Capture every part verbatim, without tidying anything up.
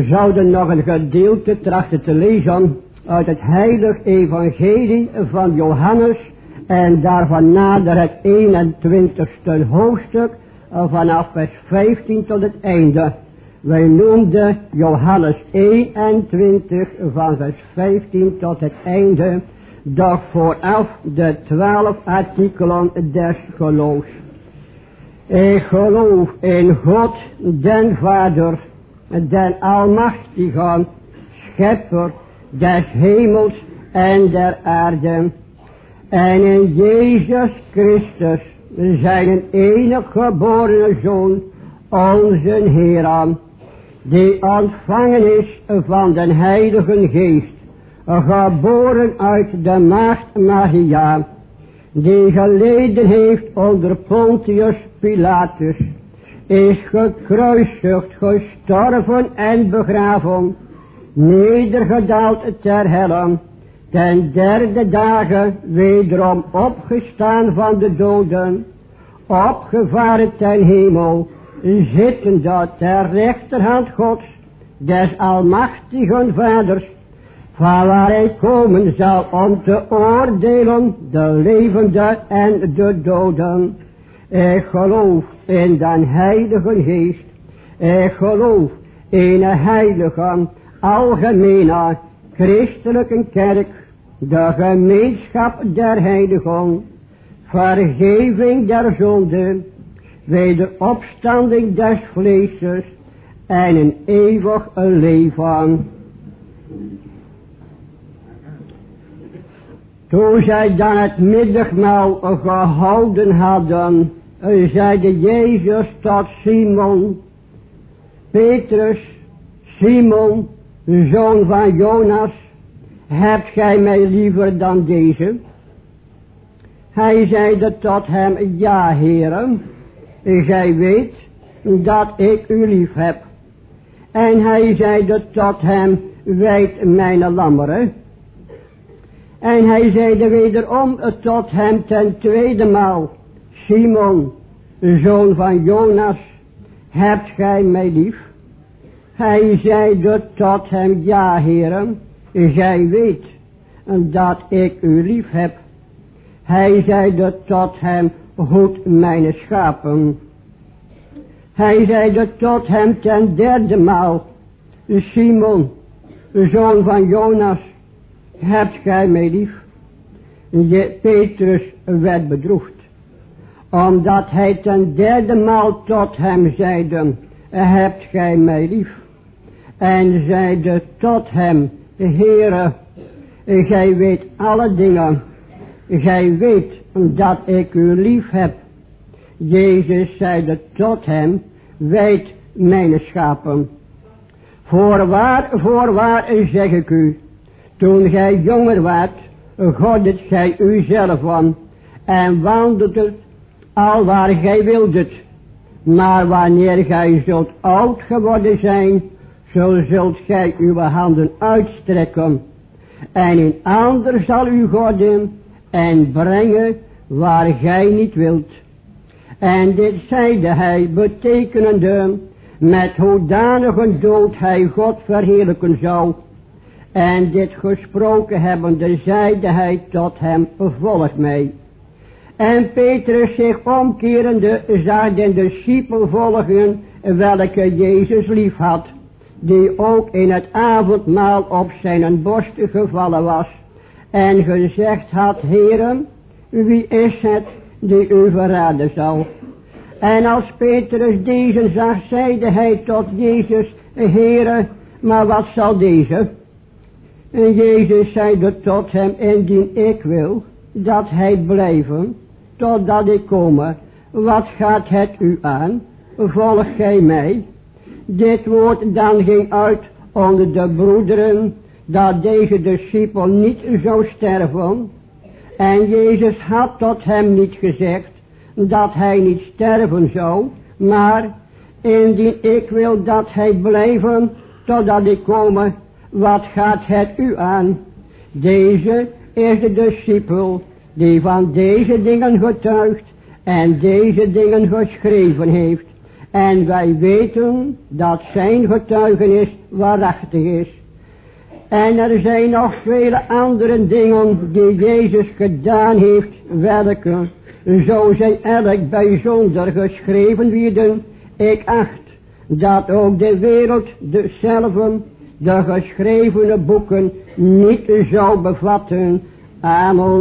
zouden nog een gedeelte trachten te lezen uit het heilig evangelie van Johannes en daarvan nader het eenentwintigste hoofdstuk vanaf vers vijftien tot het einde. Wij noemden Johannes eenentwintig van vers vijftien tot het einde, doch vooraf de twaalf artikelen des geloofs. Ik geloof in God, den Vader, den Almachtige, Schepper des hemels en der aarde, en in Jezus Christus, zijn enige geborene Zoon, onze Heer, die ontvangen is van den Heilige Geest, geboren uit de maagd Maria, die geleden heeft onder Pontius Pilatus, is gekruisigd, gestorven en begraven, nedergedaald ter helle, ten derde dagen wederom opgestaan van de doden, opgevaren ten hemel, zittende ter rechterhand Gods, des almachtigen Vaders, van waar hij komen zal om te oordelen de levenden en de doden. Ik geloof in den Heilige Geest. Ik geloof in een heilige, algemene, christelijke kerk, de gemeenschap der heiligen, vergeving der zonden, wederopstanding des vleeses en een eeuwig leven. Toen zij dan het middagmaal gehouden hadden, zeide Jezus tot Simon, Petrus, Simon, zoon van Jonas, hebt gij mij liever dan deze? Hij zeide tot hem, ja, Heere, gij weet dat ik u lief heb. En hij zeide tot hem, wijd mijn lammeren. En hij zeide wederom tot hem ten tweede maal, Simon, zoon van Jonas, hebt gij mij lief? Hij zeide tot hem, ja, Heere, gij weet dat ik u lief heb. Hij zeide tot hem, hoed mijn schapen. Hij zeide tot hem ten derde maal, Simon, zoon van Jonas, hebt gij mij lief? Je, Petrus werd bedroefd, omdat hij ten derde maal tot hem zeide, hebt gij mij lief? En zeide tot hem, Heere, gij weet alle dingen, gij weet dat ik u lief heb. Jezus zeide tot hem, wijd mijn schapen. Voorwaar, voorwaar zeg ik u, toen gij jonger waart, goddet gij uzelf aan en wandelt al waar gij wildet. Maar wanneer gij zult oud geworden zijn, zo zult gij uw handen uitstrekken. En een ander zal u godden en brengen waar gij niet wilt. En dit zeide hij, betekenende met hoedanige dood hij God verheerlijken zou. En dit gesproken hebbende zeide hij tot hem, volg mij. En Petrus zich omkerende zag den discipel volgen, welke Jezus lief had, die ook in het avondmaal op zijn borst gevallen was, en gezegd had, Heere, wie is het die u verraden zal? En als Petrus deze zag, zeide hij tot Jezus, Heere, maar wat zal deze? En Jezus zeide tot hem, indien ik wil dat hij blijven, totdat ik komme, wat gaat het u aan? Volg gij mij? Dit woord dan ging uit onder de broederen, dat deze discipel niet zou sterven. En Jezus had tot hem niet gezegd, dat hij niet sterven zou, maar indien ik wil dat hij blijven, totdat ik komme, wat gaat het u aan? Deze is de discipel, die van deze dingen getuigt, en deze dingen geschreven heeft. En wij weten dat zijn getuigenis waarachtig is. En er zijn nog vele andere dingen die Jezus gedaan heeft, welke, zo zij erg bijzonder geschreven werden. Ik acht dat ook de wereld dezelfde, de geschrevene boeken, niet zou bevatten. Amen.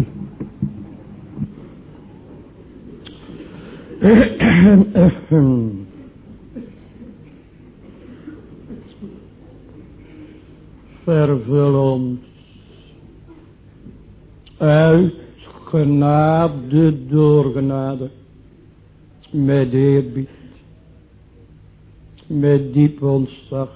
Vervul ons uit genade door genade, met eerbied, met diep ontzag,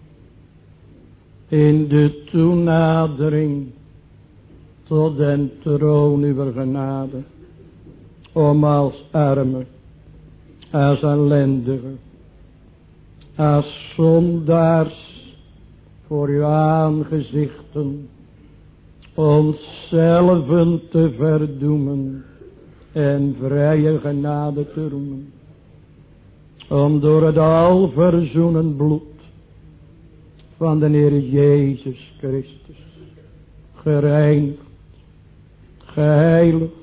in de toenadering tot den troon uw genade, om als arme, als ellendige, als zondaars voor uw aangezichten onszelf te verdoemen en vrije genade te roemen, om door het alverzoenend bloed van de Heer Jezus Christus gereinigd, geheiligd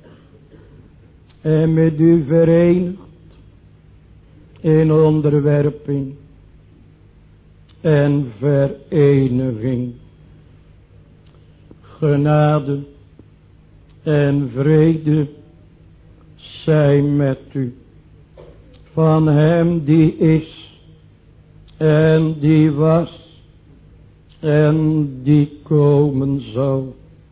en met u verenigd in onderwerping en vereniging. Genade en vrede zijn met u, van hem die is en die was en die komen zal,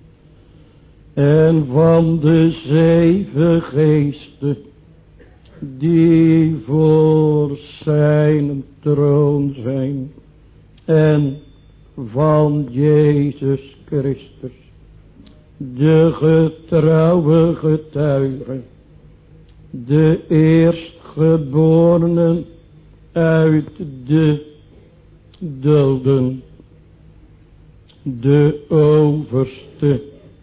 en van de zeven geesten die voor zijn troon zijn, en van Jezus Christus, de getrouwe getuige, de eerstgeborenen uit de doden, de overste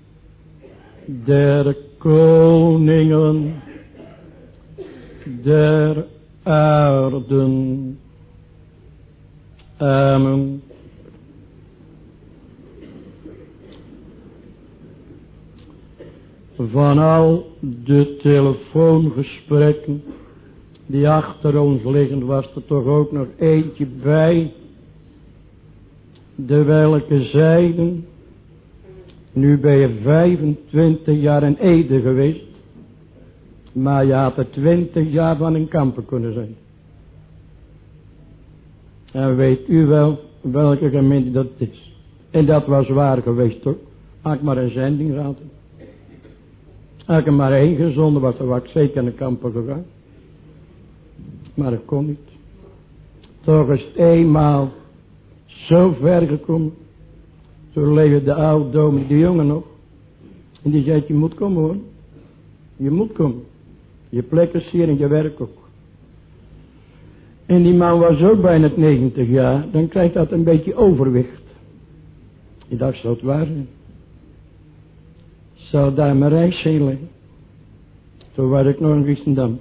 der koningen der aarden. Amen. Van al de telefoongesprekken die achter ons liggen, was er toch ook nog eentje bij, de welke zeiden: nu ben je vijfentwintig jaar in Ede geweest, maar je had er twintig jaar van in Kampen kunnen zijn. En weet u wel welke gemeente dat is? En dat was waar geweest hoor. Had ik maar een zending gehad. Had ik er maar één gezonden was, dan was ik zeker in de Kampen gegaan. Maar dat kon niet. Toch is het eenmaal zo ver gekomen. Toen leefde de oude dominee de jongen nog. En die zei: je moet komen hoor. Je moet komen. Je plek is hier en je werk ook. En die man was ook bijna negentig jaar. Dan krijgt dat een beetje overwicht. Ik dacht, zou het waar zijn? Zou daar mijn reis heen liggen? Toen was ik nog in Giessendam.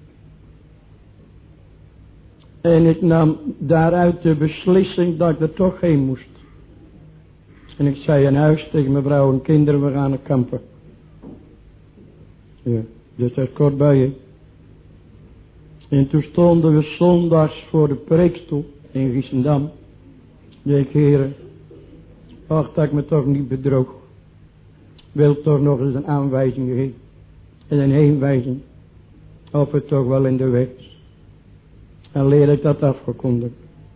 En ik nam daaruit de beslissing dat ik er toch heen moest. En ik zei in huis tegen mijn vrouw en kinderen: we gaan naar Kampen. Ja, dus dat is kort bij je. En toen stonden we zondags voor de preekstoel in Giessendam. Ik: heren, ach dat ik me toch niet bedroog. Wil toch nog eens een aanwijzing geven. En een heenwijzing. Of het toch wel in de weg is. En leer ik dat afgekondigd.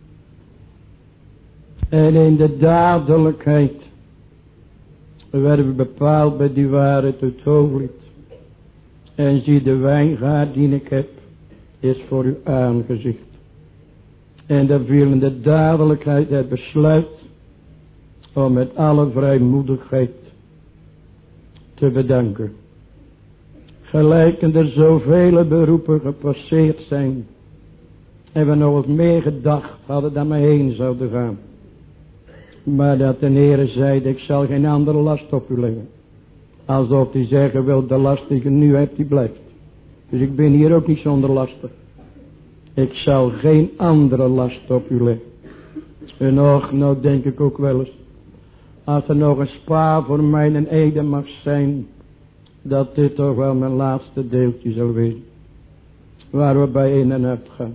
En in de dadelijkheid werden we bepaald bij die waarheid het hoofdlied. En zie, de wijngaard die ik heb is voor uw aangezicht. En daar viel in de dadelijkheid het besluit om met alle vrijmoedigheid te bedanken. Gelijkend er zoveel beroepen gepasseerd zijn, en we nog eens meer gedacht hadden dat we heen zouden gaan. Maar dat de Heere zeide: ik zal geen andere last op u leggen. Alsof hij zeggen wil: de last die je nu hebt, die blijft. Dus ik ben hier ook niet zonder lasten. Ik zal geen andere last op u leggen. En nog, nou denk ik ook wel eens. Als er nog een spaar voor mij een ede mag zijn. Dat dit toch wel mijn laatste deeltje zal wezen. Waar we bij in en uit gaan.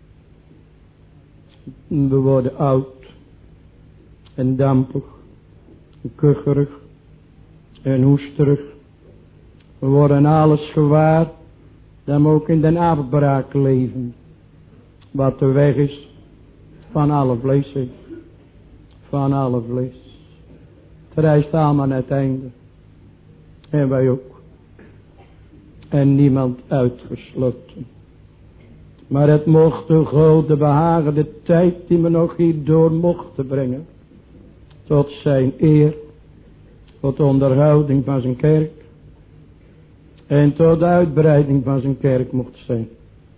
We worden oud. En dampig. En kucherig. En hoesterig. We worden alles gewaar. Dat we ook in den afbraak leven. Wat de weg is. Van alle vlees. Van alle vlees. Het reist allemaal aan het einde. En wij ook. En niemand uitgesloten. Maar het mocht de God behagen, de tijd die we nog hier door mochten brengen. Tot zijn eer. Tot de onderhouding van zijn kerk. En tot de uitbreiding van zijn kerk mocht zijn.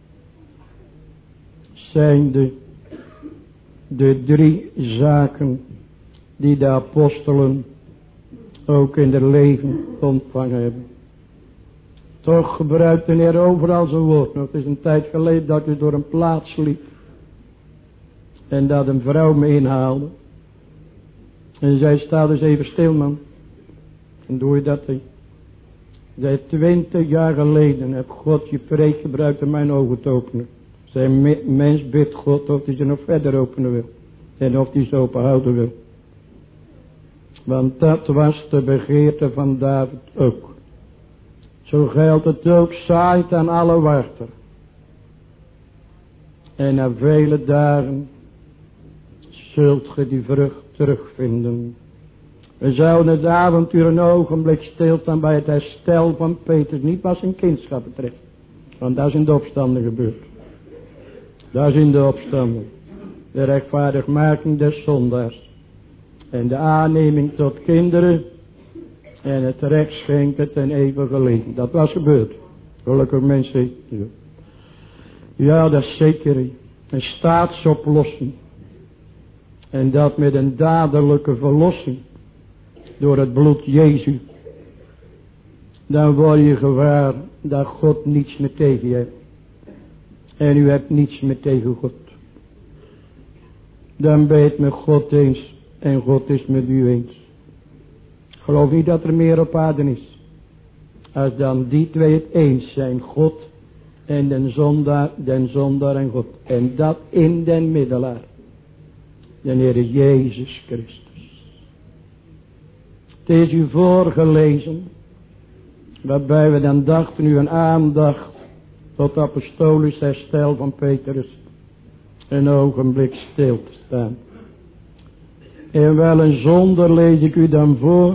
Zijn de, de drie zaken die de apostelen ook in hun leven ontvangen hebben. Toch gebruikt de Heer overal zijn woord. Nou, het is een tijd geleden dat ik door een plaats liep. En dat een vrouw me inhaalde. En zij sta dus even stil, man. En doe je dat niet. Zij twintig jaar geleden heb God je preek gebruikt om mijn ogen te openen. Zijn me- mens bidt God of hij ze nog verder openen wil. En of hij ze open houden wil. Want dat was de begeerte van David ook. Zo geldt het ook, zaait aan alle water. En na vele dagen zult ge die vrucht terugvinden. We zouden het avontuur een ogenblik stilstaan bij het herstel van Petrus. Niet wat zijn kindschap betreft. Want dat is in de opstanding gebeurd. Dat is in de opstanding. De rechtvaardigmaking des zondaars. En de aanneming tot kinderen. En het recht schenken ten eeuwige leven. Dat was gebeurd. Gelukkig mensen. Ja, dat is zeker. Een staatsoplossing. En dat met een dadelijke verlossing. Door het bloed Jezus. Dan word je gewaar dat God niets meer tegen je hebt. En u hebt niets meer tegen God. Dan ben je het met God eens. En God is met u eens. Ik geloof niet dat er meer op aarde is. Als dan die twee het eens zijn. God en den zondaar, den zondaar en God. En dat in den middelaar. De Heer Jezus Christus. Het is u voorgelezen. Waarbij we dan dachten u een aandacht. Tot apostolisch herstel van Petrus. Een ogenblik stil te staan. En wel een zonder lees ik u dan voor.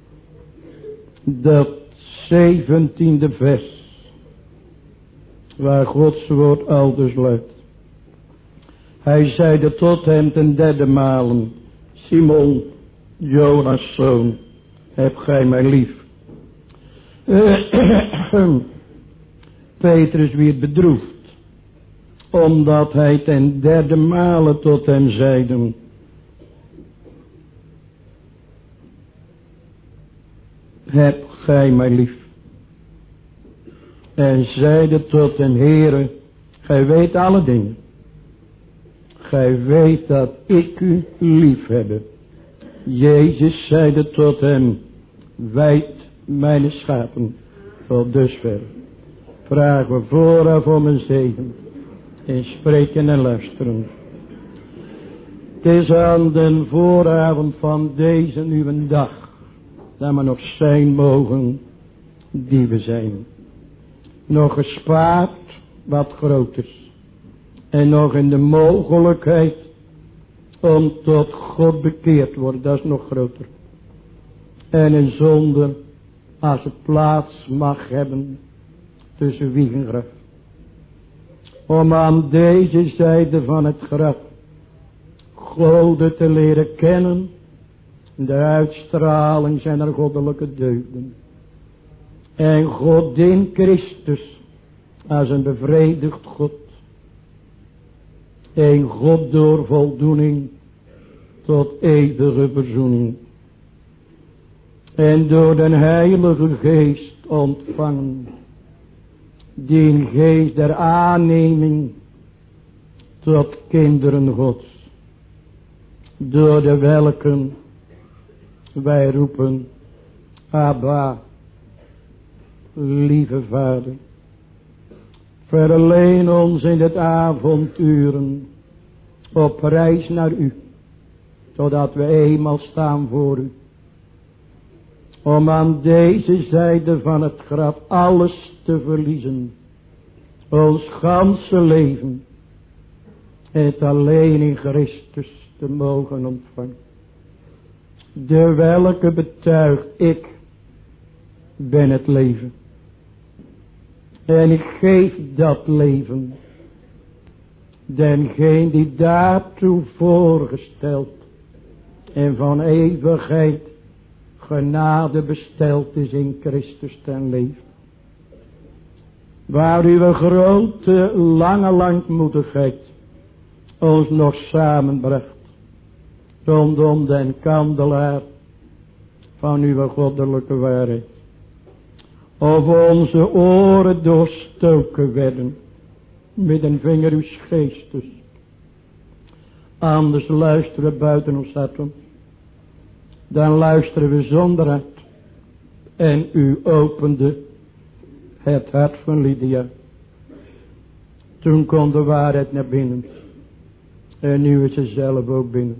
Dat zeventiende vers. Waar Gods woord aldus luidt. Hij zeide tot hem ten derde malen. Simon, Jonas zoon, heb gij mij lief. Petrus werd bedroefd. Omdat hij ten derde malen tot hem zeide. Heb gij mij lief. En zeide tot hem, Heere, gij weet alle dingen. Gij weet dat ik u lief heb. Jezus zeide tot hem, wijd mijn schapen. Tot dusver. Vragen we vooraf om een zegen. En spreken en luisteren. Het is aan den vooravond van deze nieuwe dag. Dat we nog zijn mogen die we zijn. Nog gespaard wat groot is. En nog in de mogelijkheid om tot God bekeerd te worden. Dat is nog groter. En een zonde als het plaats mag hebben tussen wieg en graf. Om aan deze zijde van het graf Gode te leren kennen. De uitstraling zijn er goddelijke deugden. En God in Christus als een bevredigd God. En God door voldoening tot eeuwige verzoening. En door den Heilige Geest ontvangen. Die geest der aanneming tot kinderen Gods, door de welken wij roepen, Abba, lieve Vader, verleen ons in het avonturen op reis naar u, zodat we eenmaal staan voor u, om aan deze zijde van het graf alles te verliezen, ons ganse leven, het alleen in Christus te mogen ontvangen. De welke betuigt, ik ben het leven. En ik geef dat leven dengene die daartoe voorgesteld en van eeuwigheid genade besteld is in Christus ten leven. Waar uw grote lange langmoedigheid ons nog samenbracht rondom den kandelaar van uw goddelijke waarheid. Of onze oren doorstoken werden met een vinger uw geestes. Anders luisteren we buiten ons hart om. Dan luisteren we zonder hart. En u opende het hart van Lydia. Toen kwam de waarheid naar binnen. En nu is ze zelf ook binnen.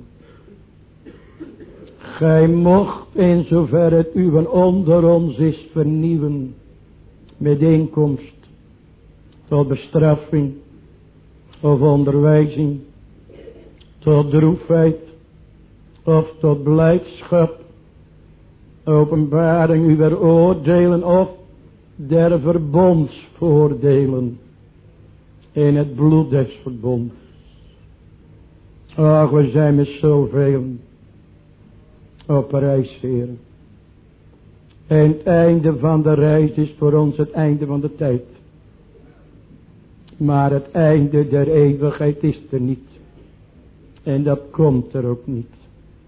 Gij mocht in zover het uwen onder ons is vernieuwen. Met inkomst. Tot bestraffing. Of onderwijzing. Tot droefheid. Of tot blijdschap. Openbaring uw oordelen. Of der verbondsvoordelen. In het bloed des verbonds. Ach, we zijn met zoveel op reis, heren. En het einde van de reis is voor ons het einde van de tijd. Maar het einde der eeuwigheid is er niet. En dat komt er ook niet.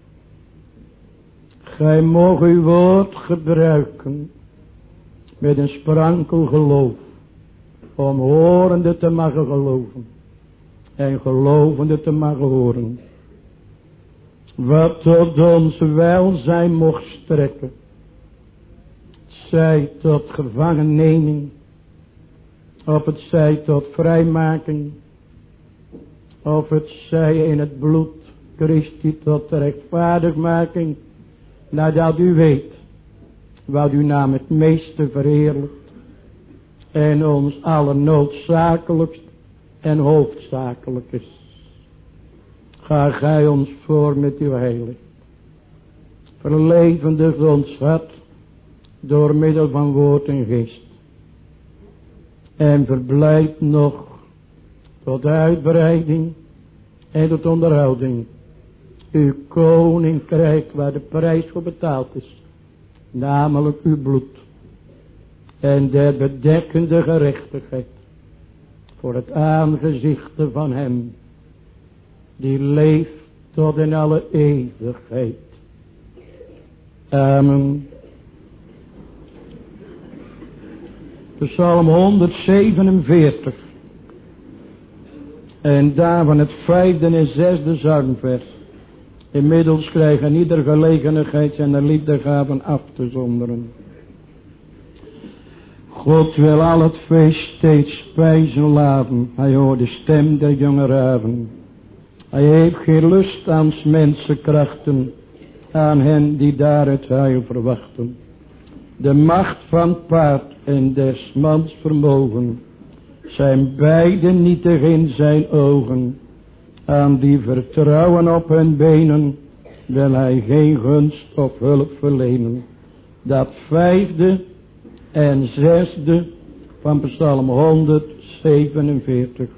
Gij mag uw woord gebruiken met een sprankel geloof. Om horende te mogen geloven. En gelovende te mogen horen. Wat tot ons welzijn mocht strekken. Zij tot gevangenneming. Of het zij tot vrijmaking. Of het zij in het bloed Christi tot rechtvaardigmaking. Nadat u weet. Wat uw naam het meeste verheerlijkt. En ons allernoodzakelijkst en hoofdzakelijk is. Ga gij ons voor met uw heilig. Verlevendig ons hart door middel van woord en geest. En verblijd nog tot uitbreiding en tot onderhouding uw koninkrijk waar de prijs voor betaald is. Namelijk uw bloed. En der bedekkende gerechtigheid. Voor het aangezicht van hem. Die leeft tot in alle eeuwigheid. Amen. Psalm honderdzevenenveertig. En daarvan het vijfde en zesde zangvers. Inmiddels krijgen ieder gelegenheid zijn liefdegaven af te zonderen. God wil al het feest steeds spijzen laten. Hij hoort de stem der jonge raven. Hij heeft geen lust aan mensenkrachten. Aan hen die daar het heil verwachten. De macht van het paard en des mans vermogen. Zijn beide nietig in zijn ogen. Aan die vertrouwen op hun benen. Wil hij geen gunst of hulp verlenen. Dat vijfde en zesde van Psalm honderdzevenenveertig.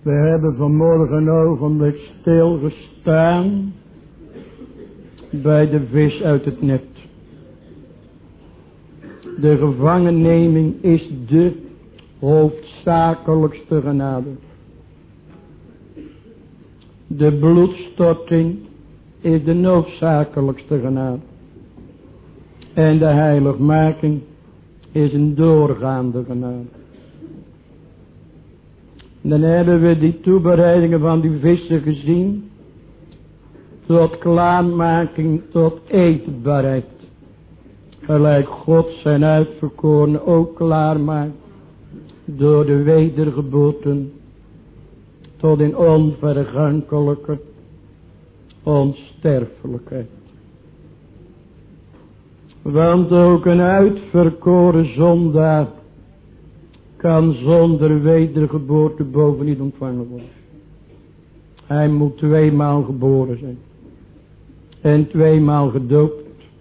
We hebben vanmorgen een ogenblik stilgestaan bij de vis uit het net. De gevangenneming is de hoofdzakelijkste genade. De bloedstorting is de noodzakelijkste genade. En de heiligmaking is een doorgaande genade. Dan hebben we die toebereidingen van die vissen gezien. Tot klaarmaking, tot eetbaarheid. Gelijk God zijn uitverkorenen ook klaarmaakt. Door de wedergeboorten. Tot in onvergankelijke onsterfelijkheid. Want ook een uitverkoren zondaar kan zonder wedergeboorte boven niet ontvangen worden. Hij moet tweemaal geboren zijn. En tweemaal gedoopt.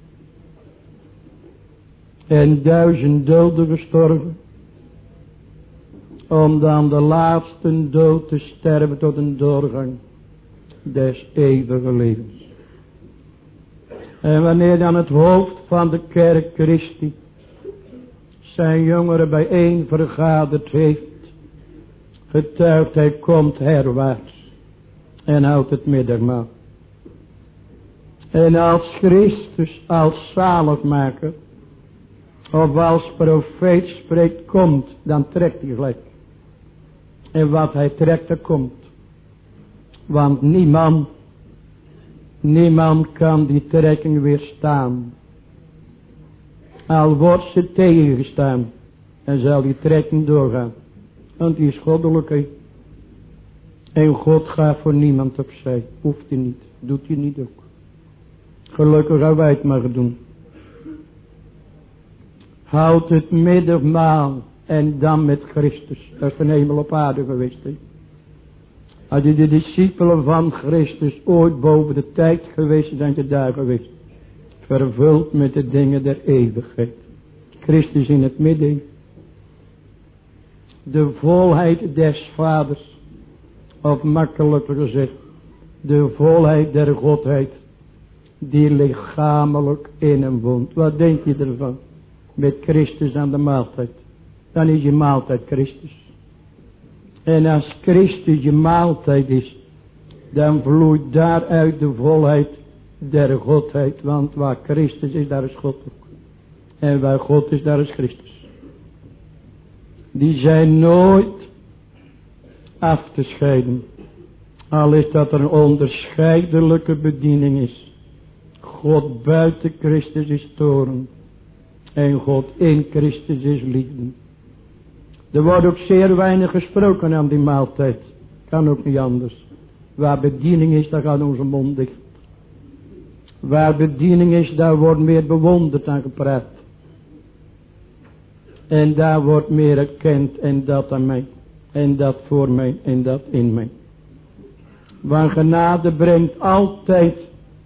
En duizend doden gestorven. Om dan de laatste dood te sterven tot een doorgang des eeuwige levens. En wanneer dan het hoofd van de kerk Christi zijn jongeren bijeen vergaderd heeft, getuigt hij komt herwaarts en houdt het middagmaal. En als Christus als zaligmaker of als profeet spreekt komt, dan trekt hij gelijk. En wat hij trekt, er komt. Want niemand, niemand kan die trekking weerstaan. Al wordt ze tegengestaan, en zal die trekking doorgaan. Want die is goddelijk. En God gaat voor niemand opzij. Hoeft hij niet, doet hij niet ook. Gelukkig gaan wij het maar doen. Houd het middagmaal en dan met Christus. Dat is een hemel op aarde geweest. He. Als je de discipelen van Christus ooit boven de tijd geweest zijn, ze daar geweest. Vervuld met de dingen der eeuwigheid. Christus in het midden. De volheid des vaders. Of makkelijker gezegd. De volheid der godheid. Die lichamelijk in hem woont. Wat denk je ervan? Met Christus aan de maaltijd. Dan is je maaltijd Christus. En als Christus je maaltijd is. Dan vloeit daaruit de volheid der godheid. Want waar Christus is, daar is God ook. En waar God is, daar is Christus. Die zijn nooit af te scheiden. Al is dat er een onderscheidelijke bediening is. God buiten Christus is toorn. En God in Christus is liefde. Er wordt ook zeer weinig gesproken aan die maaltijd. Kan ook niet anders. Waar bediening is, daar gaat onze mond dicht. Waar bediening is, daar wordt meer bewonderd dan gepraat. En daar wordt meer erkend en dat aan mij. En dat voor mij en dat in mij. Want genade brengt altijd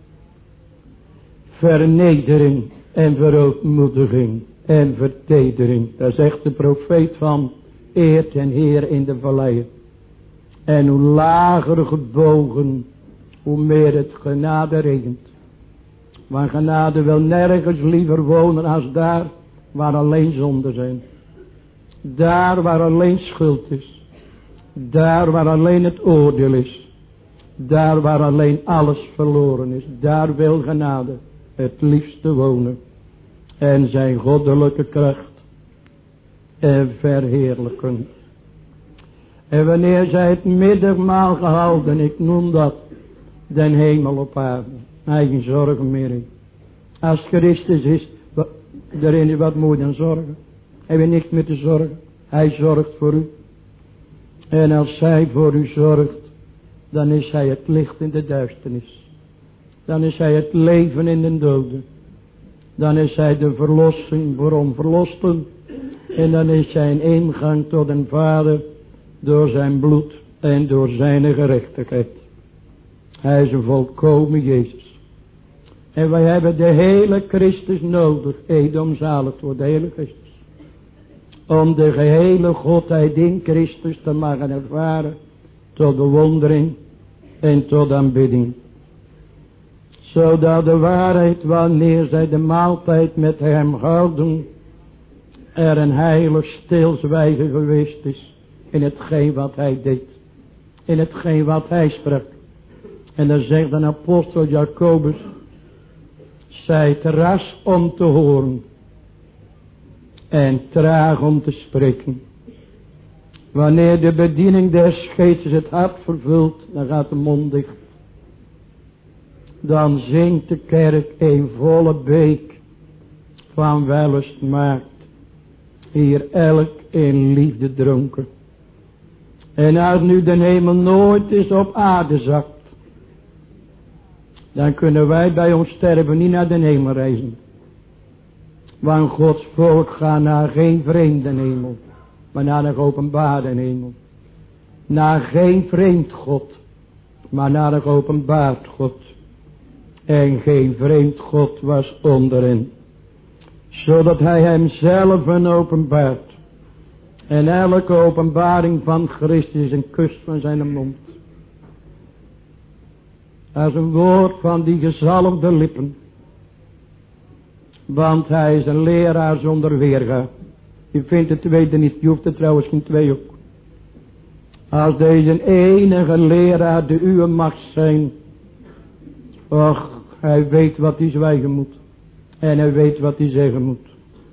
vernedering en verootmoediging en vertedering. Daar zegt de profeet van eert en Heer in de valleien. En hoe lager gebogen, hoe meer het genade regent. Want genade wil nergens liever wonen als daar waar alleen zonden zijn. Daar waar alleen schuld is. Daar waar alleen het oordeel is. Daar waar alleen alles verloren is. Daar wil genade het liefste wonen. En zijn goddelijke kracht. En verheerlijken. En wanneer zij het middagmaal gehouden. Ik noem dat den hemel op aarde. Eigen zorgen meer in. Als Christus is. Daarin is wat moet dan zorgen. Hij heeft niks meer te zorgen. Hij zorgt voor u. En als hij voor u zorgt. Dan is hij het licht in de duisternis. Dan is hij het leven in de doden. Dan is hij de verlossing voor onverlosten. En dan is hij een ingang tot een vader. Door zijn bloed en door zijn gerechtigheid. Hij is een volkomen Jezus. En wij hebben de hele Christus nodig. Edom zalig voor de hele Christus. Om de gehele Godheid in Christus te mogen ervaren. tot bewondering en tot aanbidding. Zodat de waarheid, wanneer zij de maaltijd met hem houden, er een heilig stilzwijgen geweest is in hetgeen wat hij deed. In hetgeen wat hij sprak. En dan zegt de apostel Jacobus, zijt ras om te horen en traag om te spreken. Wanneer de bediening des geestes het hart vervult, dan gaat de mond dicht. Dan zingt de kerk een volle beek van wellust maakt. Hier elk in liefde dronken. En als nu de hemel nooit is op aarde zakt, dan kunnen wij bij ons sterven niet naar de hemel reizen. Want Gods volk gaat naar geen vreemde hemel, maar naar een geopenbaarde hemel. Naar geen vreemd God, maar naar een geopenbaard God. En geen vreemd God was onderin. Zodat hij hemzelf een openbaart. En elke openbaring van Christus is een kus van zijn mond. Als een woord van die gezalfde lippen. Want hij is een leraar zonder weerga. Je vindt het tweede niet, je hoeft er trouwens geen twee ook. Als deze enige leraar de uwe mag zijn. Och, hij weet wat hij zwijgen moet. En hij weet wat hij zeggen moet.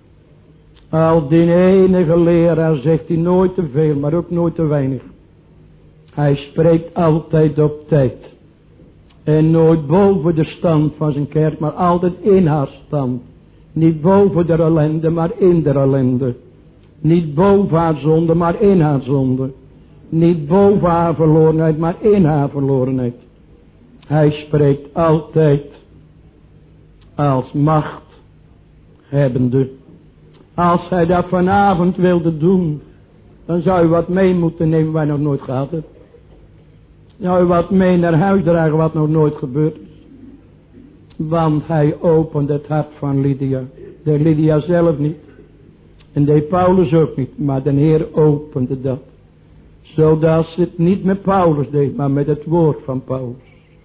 Al die enige leraar zegt hij nooit te veel, maar ook nooit te weinig. Hij spreekt altijd op tijd. En nooit boven de stand van zijn kerk, maar altijd in haar stand. Niet boven de ellende, maar in de ellende. Niet boven haar zonde, maar in haar zonde. Niet boven haar verlorenheid, maar in haar verlorenheid. Hij spreekt altijd als macht hebbende. Als hij dat vanavond wilde doen, dan zou je wat mee moeten nemen waar nog nooit gehad hebt. Zou je wat mee naar huis dragen wat nog nooit gebeurd is. Want hij opende het hart van Lydia. De Lydia zelf niet. En de Paulus ook niet. Maar de Heer opende dat. Zodat ze het niet met Paulus deed, maar met het woord van Paulus.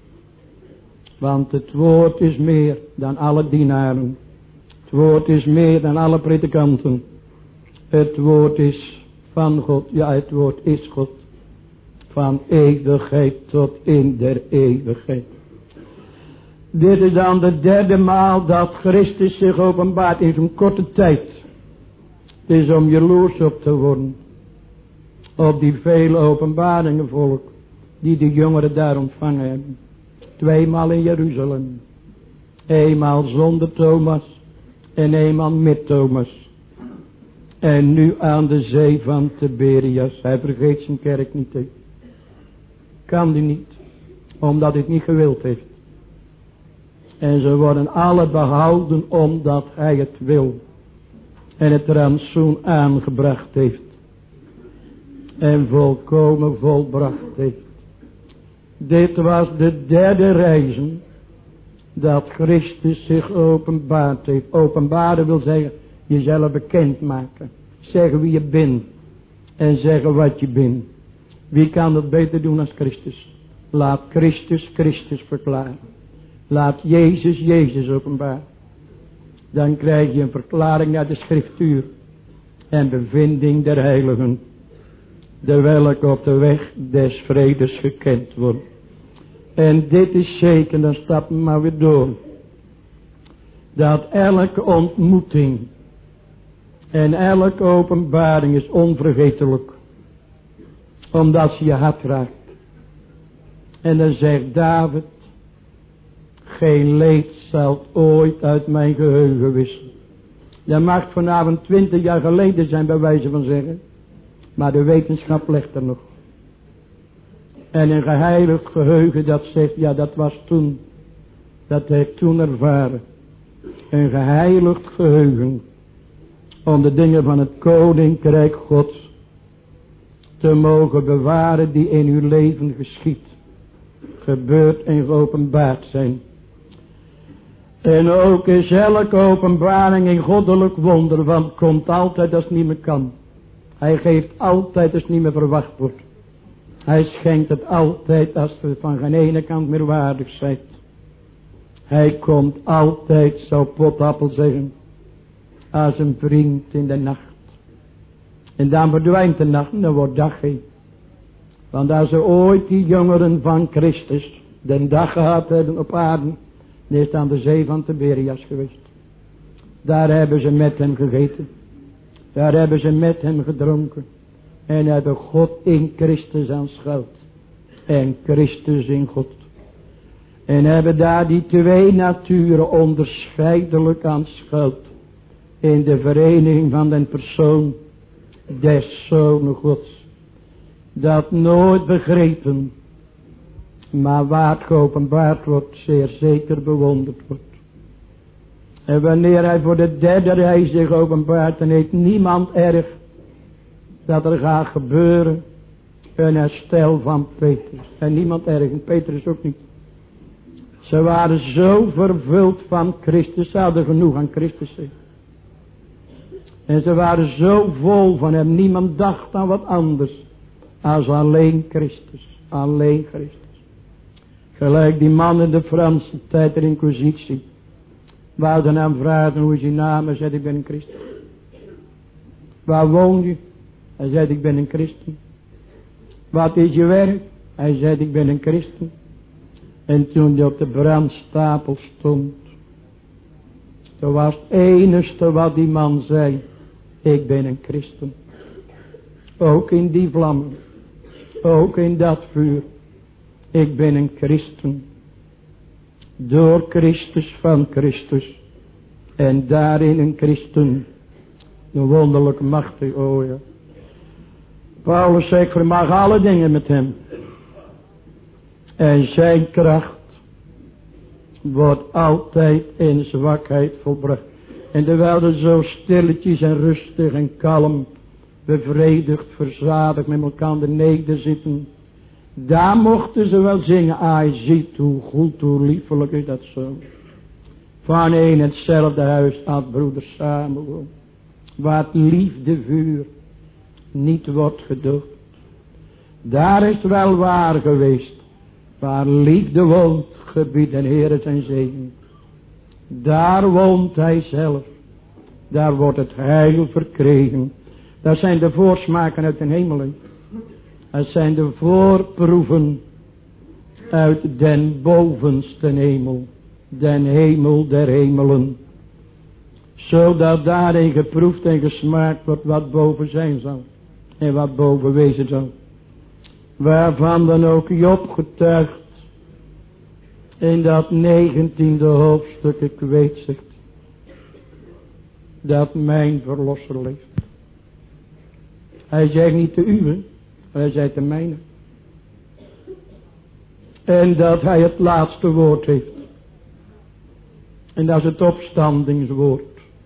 Want het woord is meer dan alle dienaren. Het woord is meer dan alle predikanten. Het woord is van God. Ja, het woord is God. Van eeuwigheid tot in der eeuwigheid. Dit is dan de derde maal dat Christus zich openbaart in zo'n korte tijd. Het is om jaloers op te worden. Op die vele openbaringen volk. Die de jongeren daar ontvangen hebben. Tweemaal in Jeruzalem. Eenmaal zonder Thomas. En eenmaal met Thomas. En nu aan de zee van Tiberias. Hij vergeet zijn kerk niet. He. Kan die niet. Omdat hij het niet gewild heeft. En ze worden alle behouden omdat hij het wil. En het rantsoen aangebracht heeft. En volkomen volbracht heeft. Dit was de derde reizen. Dat Christus zich openbaard heeft. Openbaren wil zeggen. Jezelf bekendmaken. Zeggen wie je bent. En zeggen wat je bent. Wie kan dat beter doen als Christus? Laat Christus Christus verklaren. Laat Jezus Jezus openbaar. Dan krijg je een verklaring uit de schriftuur. En bevinding der heiligen. De welke op de weg des vredes gekend wordt. En dit is zeker, dan stappen we maar weer door. Dat elke ontmoeting. En elke openbaring is onvergetelijk. Omdat ze je hart raakt. En dan zegt David. Geen leed zal ooit uit mijn geheugen wissen. Dat mag vanavond twintig jaar geleden zijn bij wijze van zeggen. Maar de wetenschap legt er nog. En een geheiligd geheugen dat zegt. Ja, dat was toen. Dat heeft toen ervaren. Een geheiligd geheugen. Om de dingen van het koninkrijk Gods. Te mogen bewaren die in uw leven geschiet. Gebeurd en geopenbaard zijn. En ook is elke openbaring een goddelijk wonder. Want komt altijd als het niet meer kan. Hij geeft altijd als het niet meer verwacht wordt. Hij schenkt het altijd als we van geen ene kant meer waardig zijn. Hij komt altijd, zou Potappel zeggen, als een vriend in de nacht. En dan verdwijnt de nacht en dan wordt dag heen. Want als ze ooit die jongeren van Christus den dag gehad hebben op aarde, dan is het aan de zee van Tiberias geweest. Daar hebben ze met hem gegeten. Daar hebben ze met hem gedronken. En hebben God in Christus aanschouwd. En Christus in God. En hebben daar die twee naturen onderscheidelijk aanschouwd. In de vereniging van den persoon des Zonen Gods. Dat nooit begrepen, maar waar geopenbaard wordt, zeer zeker bewonderd wordt. En wanneer hij voor de derde reis zich openbaart, dan heeft niemand erg dat er gaat gebeuren een herstel van Petrus. En niemand erg, en Petrus ook niet. Ze waren zo vervuld van Christus, ze hadden genoeg aan Christus. En ze waren zo vol van hem, niemand dacht aan wat anders als alleen Christus, alleen Christus. Gelijk die man in de Franse tijd der Inquisitie. Wouden hem vragen hoe is je naam? Hij zei ik ben een christen. Waar woon je? Hij zei ik ben een christen. Wat is je werk? Hij zei ik ben een christen. En toen hij op de brandstapel stond. Toen was het enigste wat die man zei. Ik ben een christen. Ook in die vlammen. Ook in dat vuur. Ik ben een christen. Door Christus van Christus. En daarin een christen. Een wonderlijke machtig, oh ja. Paulus zegt, ik vermag alle dingen met hem. En zijn kracht wordt altijd in zwakheid volbracht. En terwijl er zo stilletjes en rustig en kalm, bevredigd, verzadigd met elkaar nederzitten. Daar mochten ze wel zingen. Ah, je ziet hoe goed, hoe liefelijk is dat zo. Van een hetzelfde huis had broeders samenwonen. Waar het liefdevuur niet wordt gedoofd. Daar is het wel waar geweest. Waar liefde woont, gebied en Heer zijn zegen. Daar woont hij zelf. Daar wordt het heil verkregen. Dat zijn de voorsmaken uit de hemelen. Dat zijn de voorproeven uit den bovenste hemel. Den hemel der hemelen. Zodat daarin geproefd en gesmaakt wordt wat boven zijn zal. En wat boven wezen zal. Waarvan dan ook Job getuigt. In dat negentiende hoofdstuk, ik weet zegt. Dat mijn verlosser leeft. Hij zegt niet de uwe. Hij zei de mijne. En dat hij het laatste woord heeft. En dat is het opstandingswoord.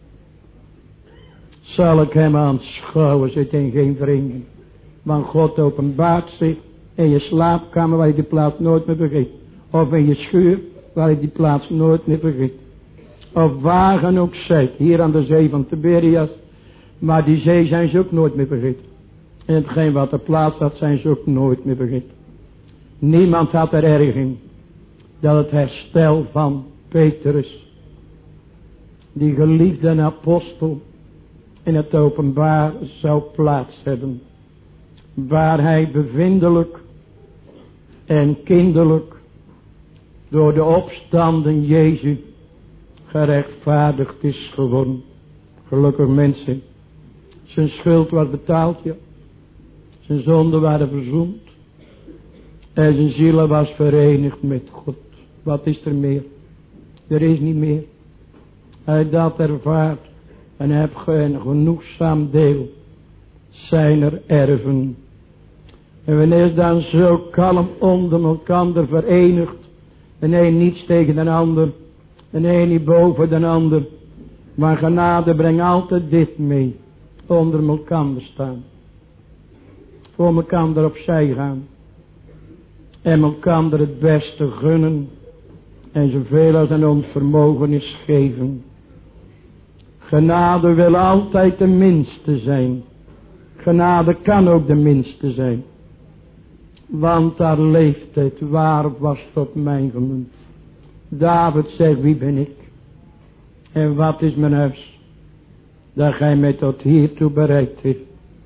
Zal ik hem aanschouwen, zit in geen vreemden. Want God openbaart zich in je slaapkamer waar je die plaats nooit meer vergeet. Of in je schuur waar je die plaats nooit meer vergeet. Of waar ook zijt, hier aan de zee van Tiberias. Maar die zee zijn ze ook nooit meer vergeten. En hetgeen wat er plaats had, zijn ze ook nooit meer vergeten. Niemand had er erg in dat het herstel van Petrus, die geliefde apostel, in het openbaar zou plaats hebben. Waar hij bevindelijk en kinderlijk door de opstanding Jezus gerechtvaardigd is geworden. Gelukkig mensen. Zijn schuld was betaald, ja. Zijn zonden waren verzoend. En zijn ziel was verenigd met God. Wat is er meer? Er is niet meer. Hij dat ervaart. En heb een genoegzaam deel zijner erven. En wanneer is dan zo kalm onder elkaar verenigd. De een niets tegen de ander. De een niet boven de ander. Maar genade brengt altijd dit mee. Onder elkaar staan. Voor elkaar opzij gaan. En elkaar het beste gunnen. En zoveel als aan ons vermogen is geven. Genade wil altijd de minste zijn. Genade kan ook de minste zijn. Want daar leeft het, waar was tot mijn gemunt. David zegt, wie ben ik? En wat is mijn huis? Dat gij mij tot hiertoe bereikt heeft.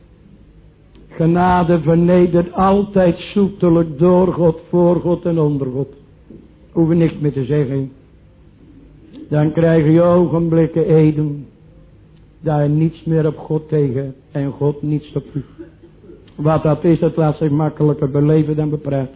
Genade vernedert altijd zoetelijk door God, voor God en onder God. Hoef je niks meer te zeggen. Dan krijg je ogenblikken eden. Dat je niets meer op God tegen hebt en God niets op u. Wat dat is, dat laat zich makkelijker beleven dan bepraten.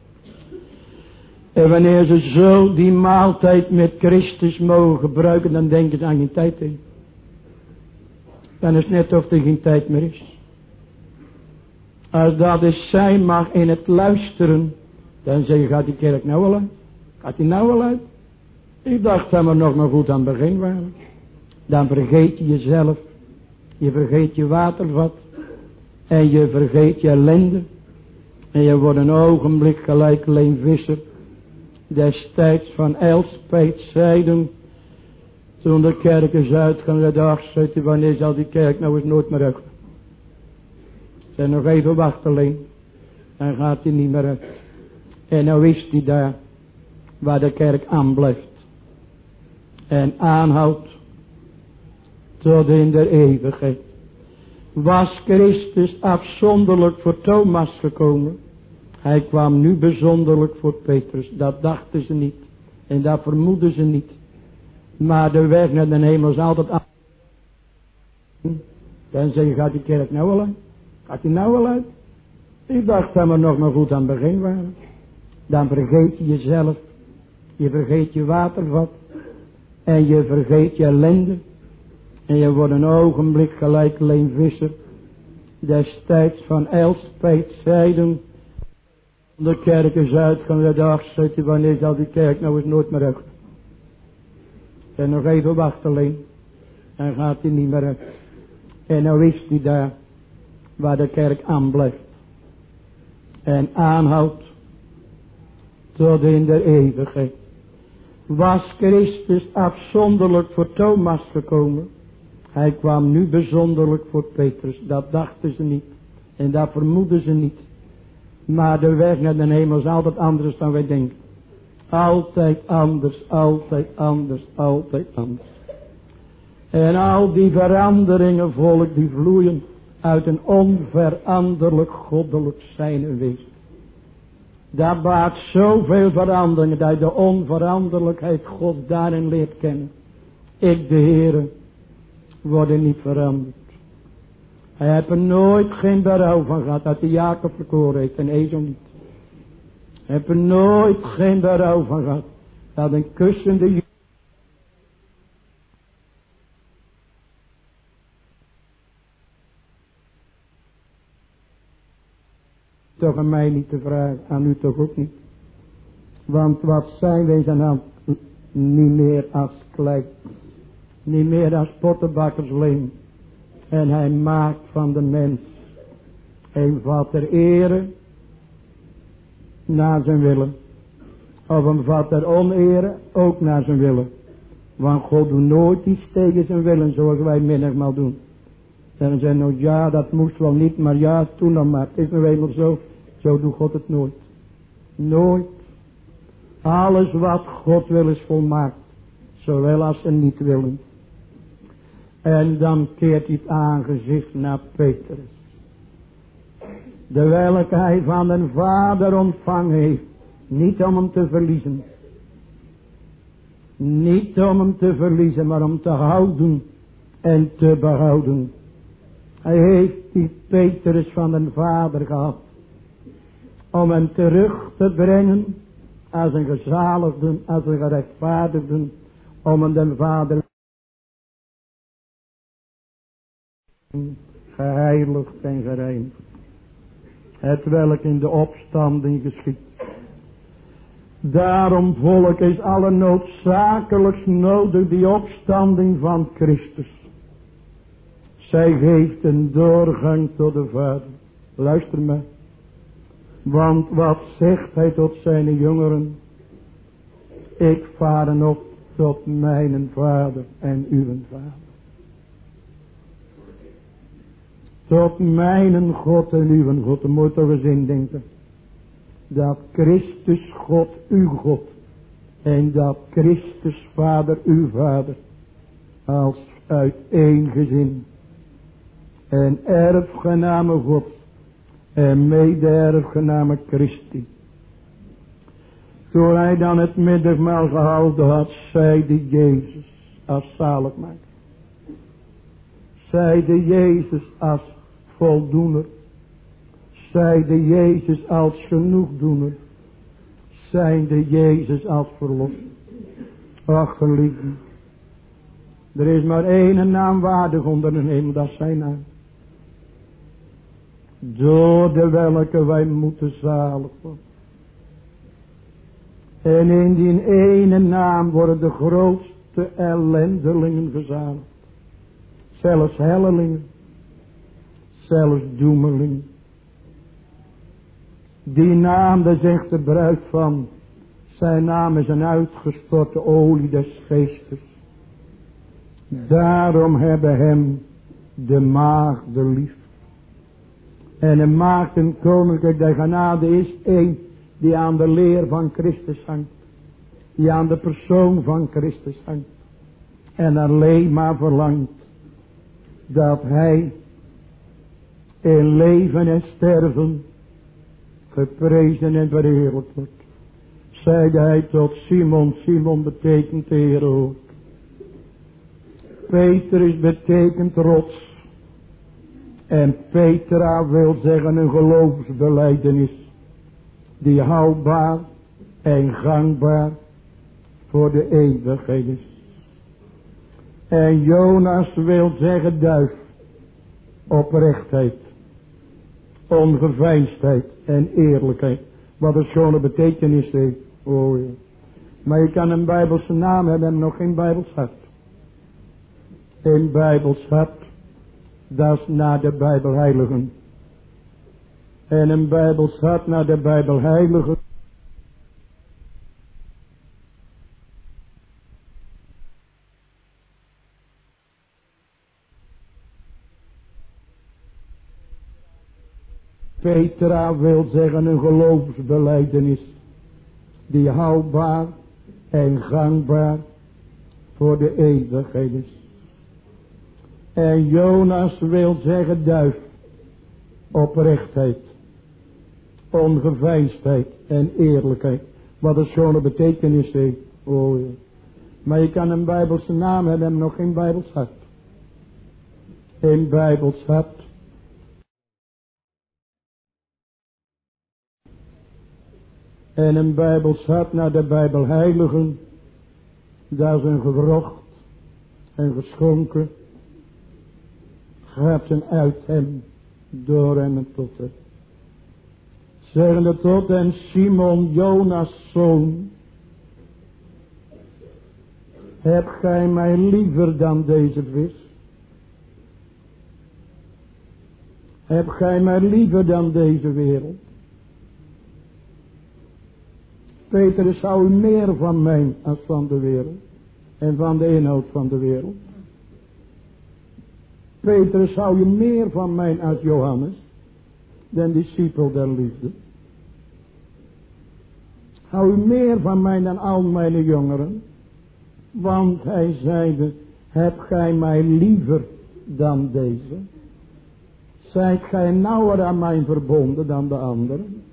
En wanneer ze zo die maaltijd met Christus mogen gebruiken, dan denken ze aan geen tijd in. Dan is het net of er geen tijd meer is. Als dat is zijn mag in het luisteren, dan zeg je, gaat die kerk nou wel uit? Gaat die nou wel uit? Ik dacht dat we nog maar goed aan het begin waren. Dan vergeet je jezelf. Je vergeet je watervat. En je vergeet je ellende. En je wordt een ogenblik gelijk Leen Visser. Destijds van Elspet zeiden. Toen de kerk is uitgegaan. De dag zei hij, wanneer zal die kerk nou eens nooit meer uit? Zeg nog even wachten Leen. Dan gaat hij niet meer uit. En nou is hij daar. Waar de kerk aanblijft. En aanhoudt. Tot in de eeuwigheid. Was Christus afzonderlijk voor Thomas gekomen. Hij kwam nu bijzonderlijk voor Petrus. Dat dachten ze niet. En dat vermoeden ze niet. Maar de weg naar de hemel is altijd af. Dan zeg je, gaat die kerk nou wel uit? Gaat die nou wel uit? Ik dacht dat we nog maar goed aan het begin waren. Dan vergeet je jezelf. Je vergeet je watervat. En je vergeet je ellende. En je wordt een ogenblik gelijk Leen Visser. Destijds van Elspet zeiden. De kerk is uitgegaan. De dag zei hij, wanneer zal die kerk nou eens nooit meer uit? En nog even wachten Leen. Dan gaat hij niet meer uit. En nou is hij daar. Waar de kerk aanblijft. En aanhoudt. Tot in de eeuwigheid. Was Christus afzonderlijk voor Thomas gekomen. Hij kwam nu bijzonderlijk voor Petrus. Dat dachten ze niet. En dat vermoeden ze niet. Maar de weg naar de hemel is altijd anders dan wij denken. Altijd anders, altijd anders, altijd anders. En al die veranderingen, volk, die vloeien uit een onveranderlijk goddelijk zijn en wezen. Daar baat zoveel veranderingen dat je de onveranderlijkheid God daarin leert kennen. Ik, de Heere, worden niet veranderd. Hij heeft er nooit geen berouw van gehad dat hij Jacob verkoren heeft en Ezo niet. Hij heeft er nooit geen berouw van gehad dat een kussende toch aan mij niet te vragen, aan u toch ook niet. Want wat zijn wij zijn hand niet meer als klei, niet meer als pottenbakkersleem. En hij maakt van de mens een vat der ere naar zijn willen. Of een vat der onere ook naar zijn willen. Want God doet nooit iets tegen zijn willen zoals wij menigmaal doen. En dan zeggen nou ja, dat moest wel niet, maar ja, toen dan maar. Het is nou eenmaal zo. Zo doet God het nooit. Nooit. Alles wat God wil is volmaakt. Zowel als ze niet willen. En dan keert hij het aangezicht naar Petrus. De welke hij van den Vader ontvangen heeft. Niet om hem te verliezen. Niet om hem te verliezen, maar om te houden en te behouden. Hij heeft die Petrus van den Vader gehad. Om hem terug te brengen als een gezaligde, als een gerechtvaardigde. Om hem den Vader geheiligd en gereinigd. Het welk in de opstanding geschiet. Daarom volk is alle noodzakelijks nodig die opstanding van Christus. Zij geeft een doorgang tot de Vader. Luister maar. Want wat zegt hij tot zijn jongeren? Ik varen op tot mijn Vader en uw Vader. Tot mijn God en uw God. Dan moet je toch eens indenken. dat Christus God uw God en dat Christus Vader uw Vader als uit één gezin en erfgename God en mede-erfgename Christi. Toen hij dan het middagmaal gehouden had, zeide Jezus als zaligmaker, zeide Jezus als voldoener, zeide Jezus als genoegdoener, zeide Jezus als verlosser. Ach geliefden, er is maar één naam waardig onder de hemel, dat is zijn naam, door de welke wij moeten zalig worden. En in die ene naam worden de grootste ellendelingen gezaligd. Zelfs hellelingen. Zelfs doemelingen. Die naam, daar zegt de bruid van. Zijn naam is een uitgestorte olie des geestes. Daarom hebben hem de maagden lief. En een maagd en koninklijk der genade is één. Die aan de leer van Christus hangt. Die aan de persoon van Christus hangt. En alleen maar verlangt. Dat hij in leven en sterven geprezen en verheerlijkt wordt. Zeide hij tot Simon. Simon betekent Heer ook. Petrus betekent rots. En Petra wil zeggen een geloofsbelijdenis. Die houdbaar en gangbaar voor de eeuwigheid is. En Jonas wil zeggen duif, oprechtheid, ongeveinsdheid en eerlijkheid. Wat een schone betekenis heeft. Oh ja. Maar je kan een Bijbelse naam hebben en nog geen Bijbels hart. Een Bijbels hart, dat is naar de Bijbelheiligen. En een Bijbels hart naar de Bijbelheiligen. Petra wil zeggen een geloofsbelijdenis. Die houdbaar en gangbaar voor de eeuwigheid is. En Jonas wil zeggen duif, oprechtheid, ongeveinsdheid en eerlijkheid. Wat een schone betekenis heeft. Oh ja. Maar je kan een Bijbelse naam hebben en nog geen Bijbels hart. Een Bijbels hart. En een Bijbels hart naar de Bijbelheiligen. Dat is een gewrocht en geschonken. Gaten uit hem, door hem en tot hem. Zeggende tot hem, Simon, Jonas' zoon. Heb gij mij liever dan deze vis? Heb gij mij liever dan deze wereld? Petrus, zou u meer van mij als van de wereld? En van de inhoud van de wereld? Petrus, zou je meer van mij als Johannes, den discipel der liefde? Hou u meer van mij dan al mijn jongeren? Want hij zeide, heb gij mij liever dan deze? Zijt gij nauwer aan mij verbonden dan de anderen?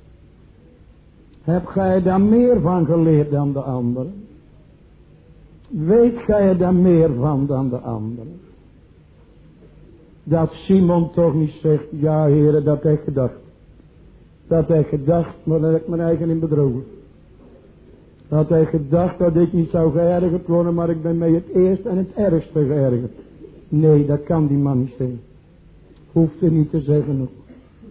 Heb gij daar meer van geleerd dan de anderen? Weet gij er daar meer van dan de anderen? Dat Simon toch niet zegt, ja heren, dat heb ik gedacht. Dat heb ik gedacht, maar dat heb ik mijn eigen in bedrogen. Dat heb ik gedacht dat ik niet zou geërgerd worden, maar ik ben mij het eerst en het ergste geërgerd. Nee, dat kan die man niet zeggen. Hoeft er niet te zeggen ook.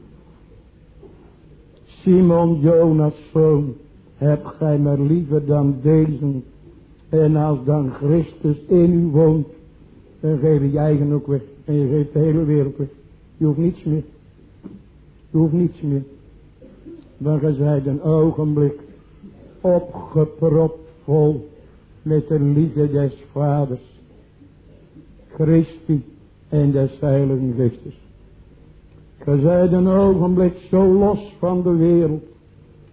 Simon, Jonas' zoon, heb gij mij liever dan deze. En als dan Christus in u woont, dan geef je je eigen ook weg. En je geeft de hele wereld weg. Je hoeft niets meer. Je hoeft niets meer. Want je zijt een ogenblik opgepropt vol met de liefde des Vaders, Christi en des Heiligen Geestes. Je zijt een ogenblik zo los van de wereld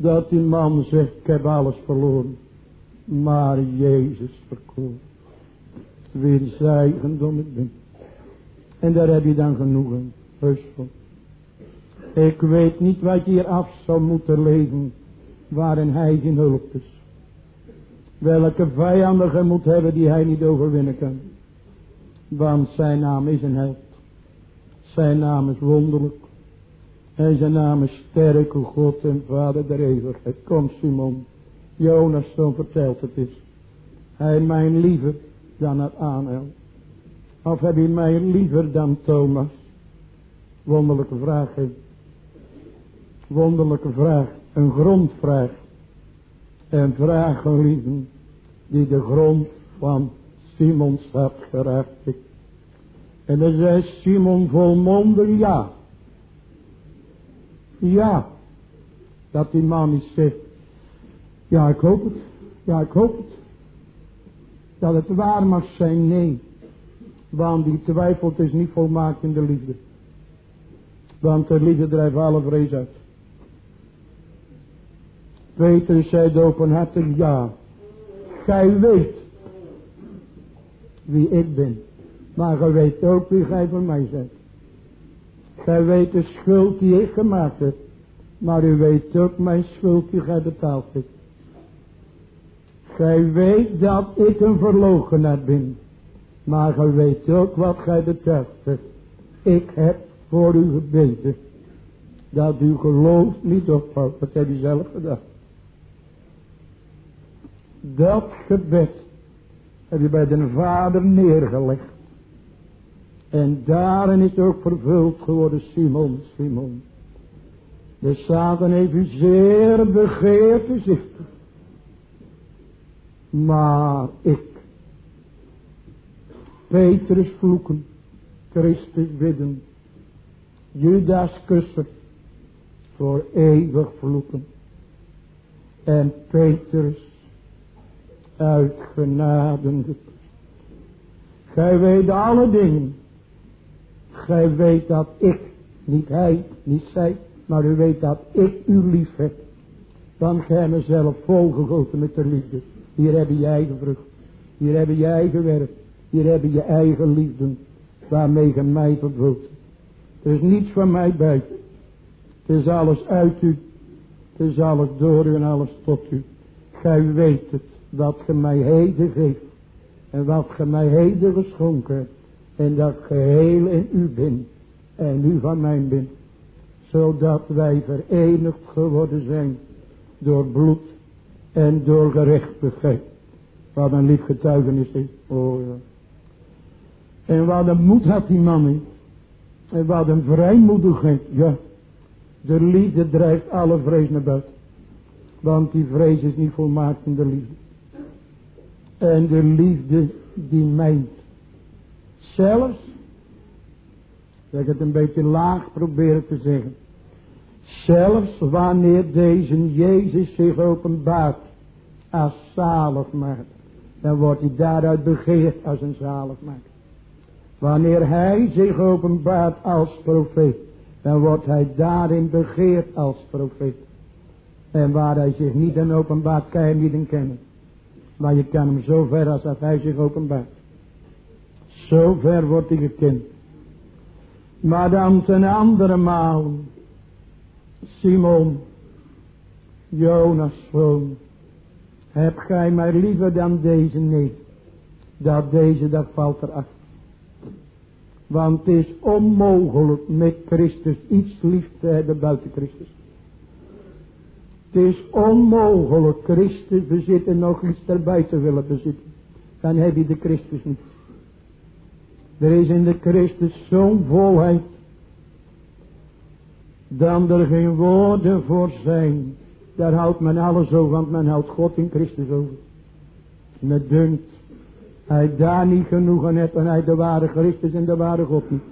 Dat die man zegt, ik heb alles verloren. Maar Jezus verkocht. Wiens eigendom ik ben. En daar heb je dan genoeg aan. Heus van. Ik weet niet wat je hier af zou moeten leven. Waarin hij geen hulp is. Welke vijanden je moet hebben die hij niet overwinnen kan. Want zijn naam is een held. Zijn naam is wonderlijk. En zijn naam is sterke God en Vader der eeuwigheid. Kom Simon. Jonas zoon vertelt het is. Hij mij liever dan het Aanhel. Of heb je mij liever dan Thomas? Wonderlijke vraag. He. Wonderlijke vraag. Een grondvraag. En vraag geliefden. Die de grond van Simons hart geraakt heeft. En dan zei Simon volmondig ja. Ja. Dat die man niet zegt. Ja, ik hoop het. Ja, ik hoop het. Dat het waar mag zijn, nee. Want die twijfelt is niet volmaakt in de liefde. Want de liefde drijft alle vrees uit. Petrus zei openhartig ja. Gij weet wie ik ben. Maar gij weet ook wie gij voor mij bent. Gij weet de schuld die ik gemaakt heb. Maar u weet ook mijn schuld die gij betaald hebt. Gij weet dat ik een verloochenaar ben. Maar gij weet ook wat gij betuigd hebt. Ik heb voor u gebeden. Dat uw geloof niet ophoudt. Dat heb je zelf gedacht. Dat gebed heb je bij de Vader neergelegd. En daarin is ook vervuld geworden, Simon, Simon. De Satan heeft u zeer begeerd te zichten. Maar ik, Petrus vloeken, Christus bidden, Judas kussen, voor eeuwig vloeken. En Petrus uit genade. Gij weet alle dingen. Gij weet dat ik, niet hij, niet zij, maar u weet dat ik u lief heb. Want gij hebt mezelf volgegoten met de liefde. Hier heb je je eigen vrucht. Hier heb je je eigen werk. Hier heb je je eigen liefde. Waarmee je mij vervult. Er is niets van mij buiten. Het is alles uit u. Het is alles door u en alles tot u. Gij weet het. Wat ge mij heden geeft. En wat ge mij heden geschonken hebt. En dat geheel in u bent. En u van mij bent. Zodat wij verenigd geworden zijn. Door bloed. En door gerechtigheid. Wat een lief getuigenis is. Oh ja. En wat een moed had die man in. En wat een vrijmoedigheid. Ja. De liefde drijft alle vrees naar buiten. Want die vrees is niet volmaakt in de liefde. En de liefde die mijnt. Zelfs. Ik heb het een beetje laag proberen te zeggen. Zelfs wanneer deze Jezus zich openbaart als zaligmaker, dan wordt hij daaruit begeerd als een zaligmaker. Wanneer hij zich openbaart als profeet, dan wordt hij daarin begeerd als profeet. En waar hij zich niet in openbaart, kan je hem niet in kennen. Maar je kan hem zo ver als dat hij zich openbaart. Zo ver wordt hij gekend. Maar dan ten andere maal, Simon, Jonas zoon, heb gij mij liever dan deze? Nee, dat deze, dat valt eraf. Want het is onmogelijk met Christus iets lief te hebben buiten Christus. Het is onmogelijk Christus bezitten nog iets erbuiten willen bezitten. Dan heb je de Christus niet. Er is in de Christus zo'n volheid. Dan er geen woorden voor zijn. Daar houdt men alles over, want men houdt God in Christus over. Me dunkt, hij daar niet genoegen heeft en hij de ware Christus en de ware God niet.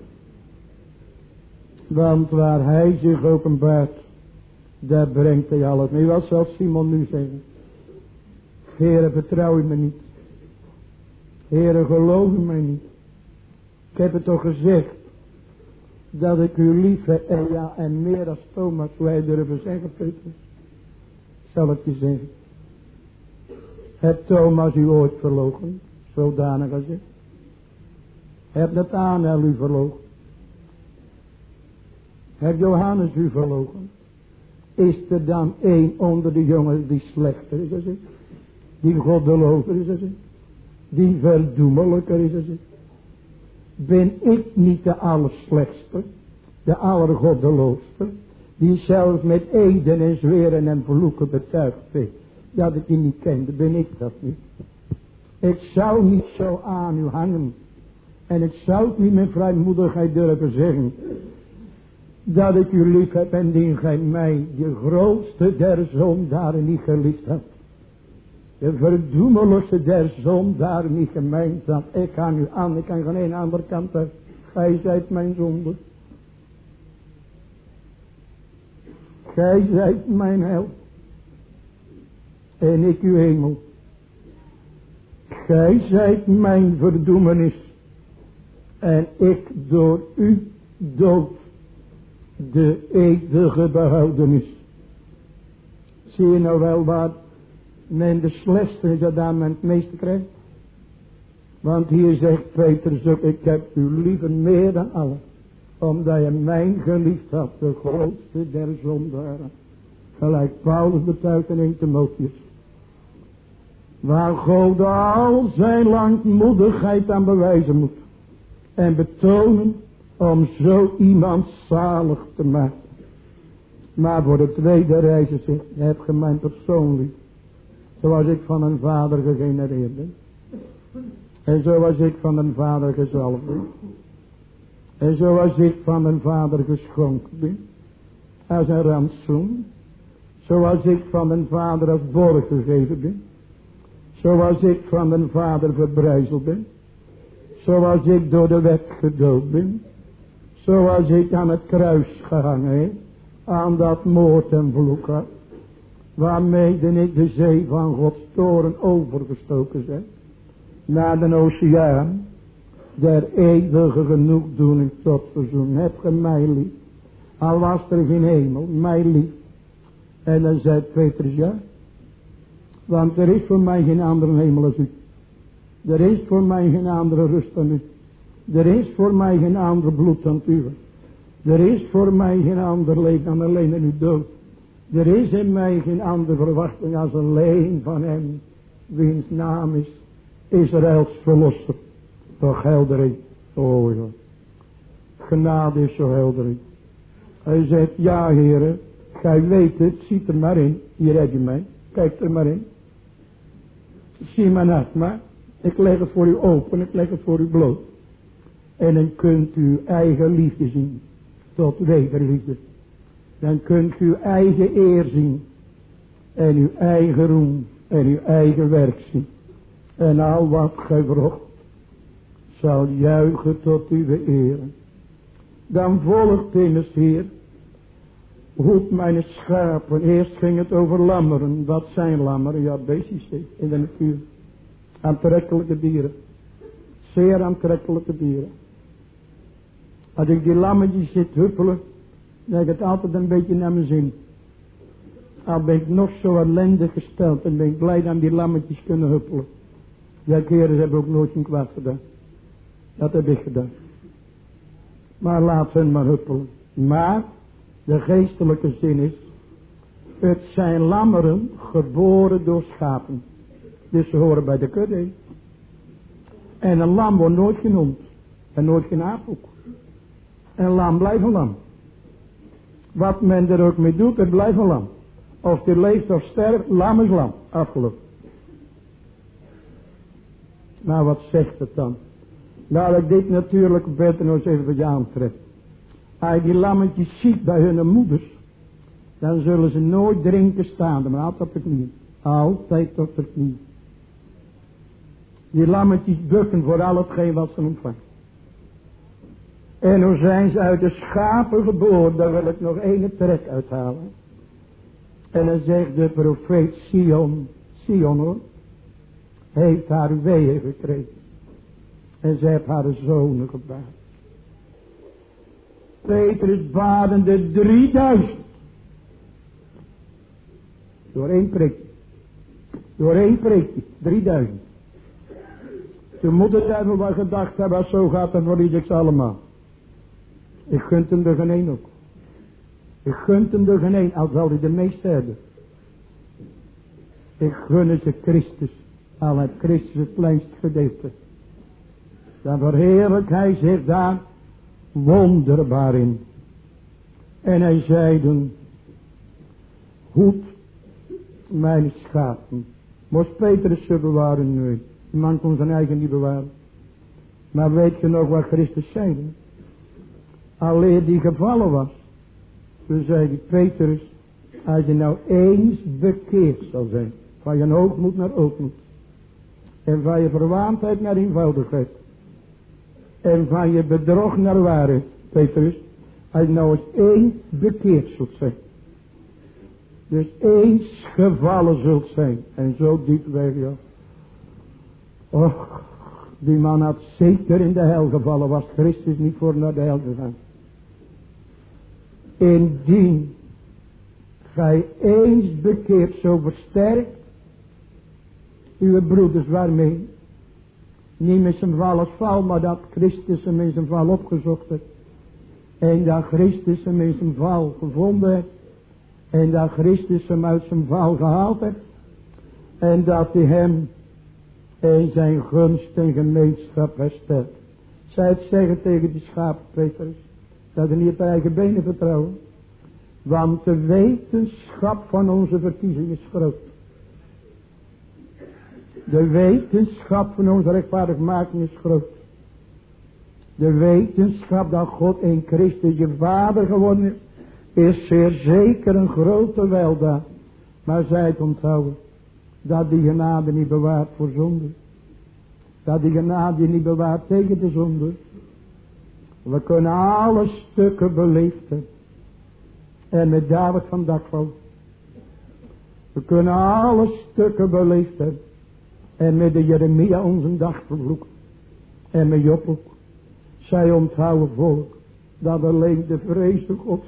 Want waar hij zich openbaart, daar brengt hij alles mee. Wat zal Simon nu zeggen? Heere, vertrouw u me niet. Heere, geloof u mij niet. Ik heb het toch gezegd, dat ik u lief heb, en ja, en meer als Thomas, wij durven zeggen, Petrus. zal ik je zeggen. Heb Thomas u ooit verloochend, zodanig als ik? Heb Nathanael u verloochend? Heb Johannes u verloochend? Is er dan één onder de jongens die slechter is als ik? Die goddelozer is als ik? Die verdoemelijker is als ik? Ben ik niet de allerslechtste? De allergoddeloosste? Die zelfs met eden en zweren en vloeken betuigd heeft dat ik je niet kende, ben ik dat niet. Ik zou niet zo aan u hangen. En ik zou het niet met vrijmoedigheid durven zeggen. Dat ik u lief heb en die gij mij, de grootste der zondaren, niet geliefd hebt. De verdoemeloosste der zondaren niet gemeend had. Ik ga nu aan, ik kan geen een andere kant uit. Gij zijt mijn zonde. Gij zijt mijn hel. En ik uw hemel. Gij zijt mijn verdoemenis. En ik door u dood de eeuwige behoudenis. Zie je nou wel waar men de slechtste is dat daar men het meeste krijgt? Want hier zegt Petrus ook, ik heb u liever meer dan allen. Omdat je mijn geliefd had, de grootste der zondaren. Gelijk Paulus betuigt in Eerste Timotheus. Waar God al zijn langmoedigheid aan bewijzen moet. En betonen om zo iemand zalig te maken. Maar voor de tweede reis zegt, heb je mijn persoon lief. Zoals ik van een vader gegenereerd ben. En zoals ik van een vader gezalfd ben. En zoals ik van een vader geschonken ben. Als een rantsoen. Zoals ik van een vader als borg gegeven ben. Zoals ik van een vader verbrijzeld ben. Zoals ik door de wet gedood ben. Zoals ik aan het kruis gehangen heb. Aan dat moord en vloek had. Waarmee ik de zee van Gods toren overgestoken ben. Naar de oceaan. Der eeuwige genoegdoening tot verzoen. Heb ge mij lief. Al was er geen hemel. Mij lief. En dan zei Petrus ja. Want er is voor mij geen andere hemel als u. Er is voor mij geen andere rust dan u. Er is voor mij geen ander bloed dan u. Er is voor mij geen ander leven dan alleen in uw dood. Er is in mij geen andere verwachting als alleen van hem. Wiens naam is Israëls verlosser. Toch helder. Oh ja. Genade is zo helder. Hij zegt ja heren. Gij weet het. Ziet er maar in. Hier heb je mij. Kijk er maar in. Zie maar naast maar. Ik leg het voor u open. Ik leg het voor u bloot. En dan kunt u uw eigen liefde zien. Tot wederliefde. Dan kunt u uw eigen eer zien. En uw eigen roem. En uw eigen werk zien. En al wat gij vrocht. Zal juichen tot uw eer. Dan volgt immers hier. Hoed mijn schapen. Eerst ging het over lammeren. Wat zijn lammeren? Ja, beestjes in de natuur. Aantrekkelijke dieren. Zeer aantrekkelijke dieren. Als ik die lammetjes zit huppelen. Dan heb ik het altijd een beetje naar mijn zin. Al ben ik nog zo ellendig gesteld. En ben ik blij dat die lammetjes kunnen huppelen. Ja, keren hebben ook nooit een kwaad gedaan. Dat heb ik gedaan. Maar laat hen maar huppelen. Maar de geestelijke zin is. Het zijn lammeren geboren door schapen. Dus ze horen bij de kudde. En een lam wordt nooit genoemd. En nooit geen aap ook. Een lam blijft een lam. Wat men er ook mee doet, het blijft een lam. Of die leeft of sterft, lam is lam. Afgelopen. Nou, wat zegt het dan? Nou, ik dit natuurlijk beter nog eens even wat je aantrekt. Als je die lammetjes ziet bij hun moeders, dan zullen ze nooit drinken staan, maar altijd op de knieën. Altijd op de knieën. Die lammetjes bukken voor al hetgeen wat ze ontvangen. En hoe zijn ze uit de schapen geboren, daar wil ik nog één trek uithalen. En dan zegt de profeet Sion, Sion hoor, heeft haar weeën gekregen. En zij heeft haar zonen gebaard. Petrus badende drieduizend. Door één preekje. Door één preekje. drieduizend. Toen moet het even wel gedacht hebben, als zo gaat het voor ieders allemaal. Ik gun hem er geen één ook. Ik gun hem er geen één, al zal hij de meeste hebben. Ik gun ze Christus, al heeft Christus het kleinste gedeelte. Dan verheerlijkt hij zich daar wonderbaar in. En hij zeiden, goed mijn schapen. Moest Petrus ze bewaren nu. De man kon zijn eigen niet bewaren. Maar weet je nog wat Christus zei? Alleen die gevallen was. Toen zei die Petrus, als je nou eens bekeerd zal zijn. Van je hoogmoed naar ootmoed. En van je verwaandheid naar eenvoudigheid. En van je bedrog naar waarheid. Petrus, als je nou eens één bekeerd zult zijn. Dus eens gevallen zult zijn. En zo diep weg, ja. Och, die man had zeker in de hel gevallen. Was Christus niet voor naar de hel gegaan. Indien gij eens bekeerd zo versterkt. Uw broeders waarmee. Niet met zijn val als val. Maar dat Christus hem in zijn val opgezocht heeft. En dat Christus hem in zijn val gevonden heeft. En dat Christus hem uit zijn val gehaald heeft. En dat hij hem in zijn gunst en gemeenschap herstelt. Zij het zeggen tegen die schapen, Petrus. Dat hij niet op eigen benen vertrouwen. Want de wetenschap van onze verkiezing is groot. De wetenschap van onze rechtvaardigmaking is groot. De wetenschap dat God in Christus je vader geworden is. Is zeer zeker een grote weldaad. Maar zij het onthouden. Dat die genade niet bewaart voor zonde. Dat die genade niet bewaart tegen de zonde. We kunnen alle stukken beleefd hebben. En met David van Dakval. We kunnen alle stukken beleefd hebben. En met de Jeremia onze dag vervloeken. En met Job ook. Zij onthouden volk. Dat alleen de vrees Gods.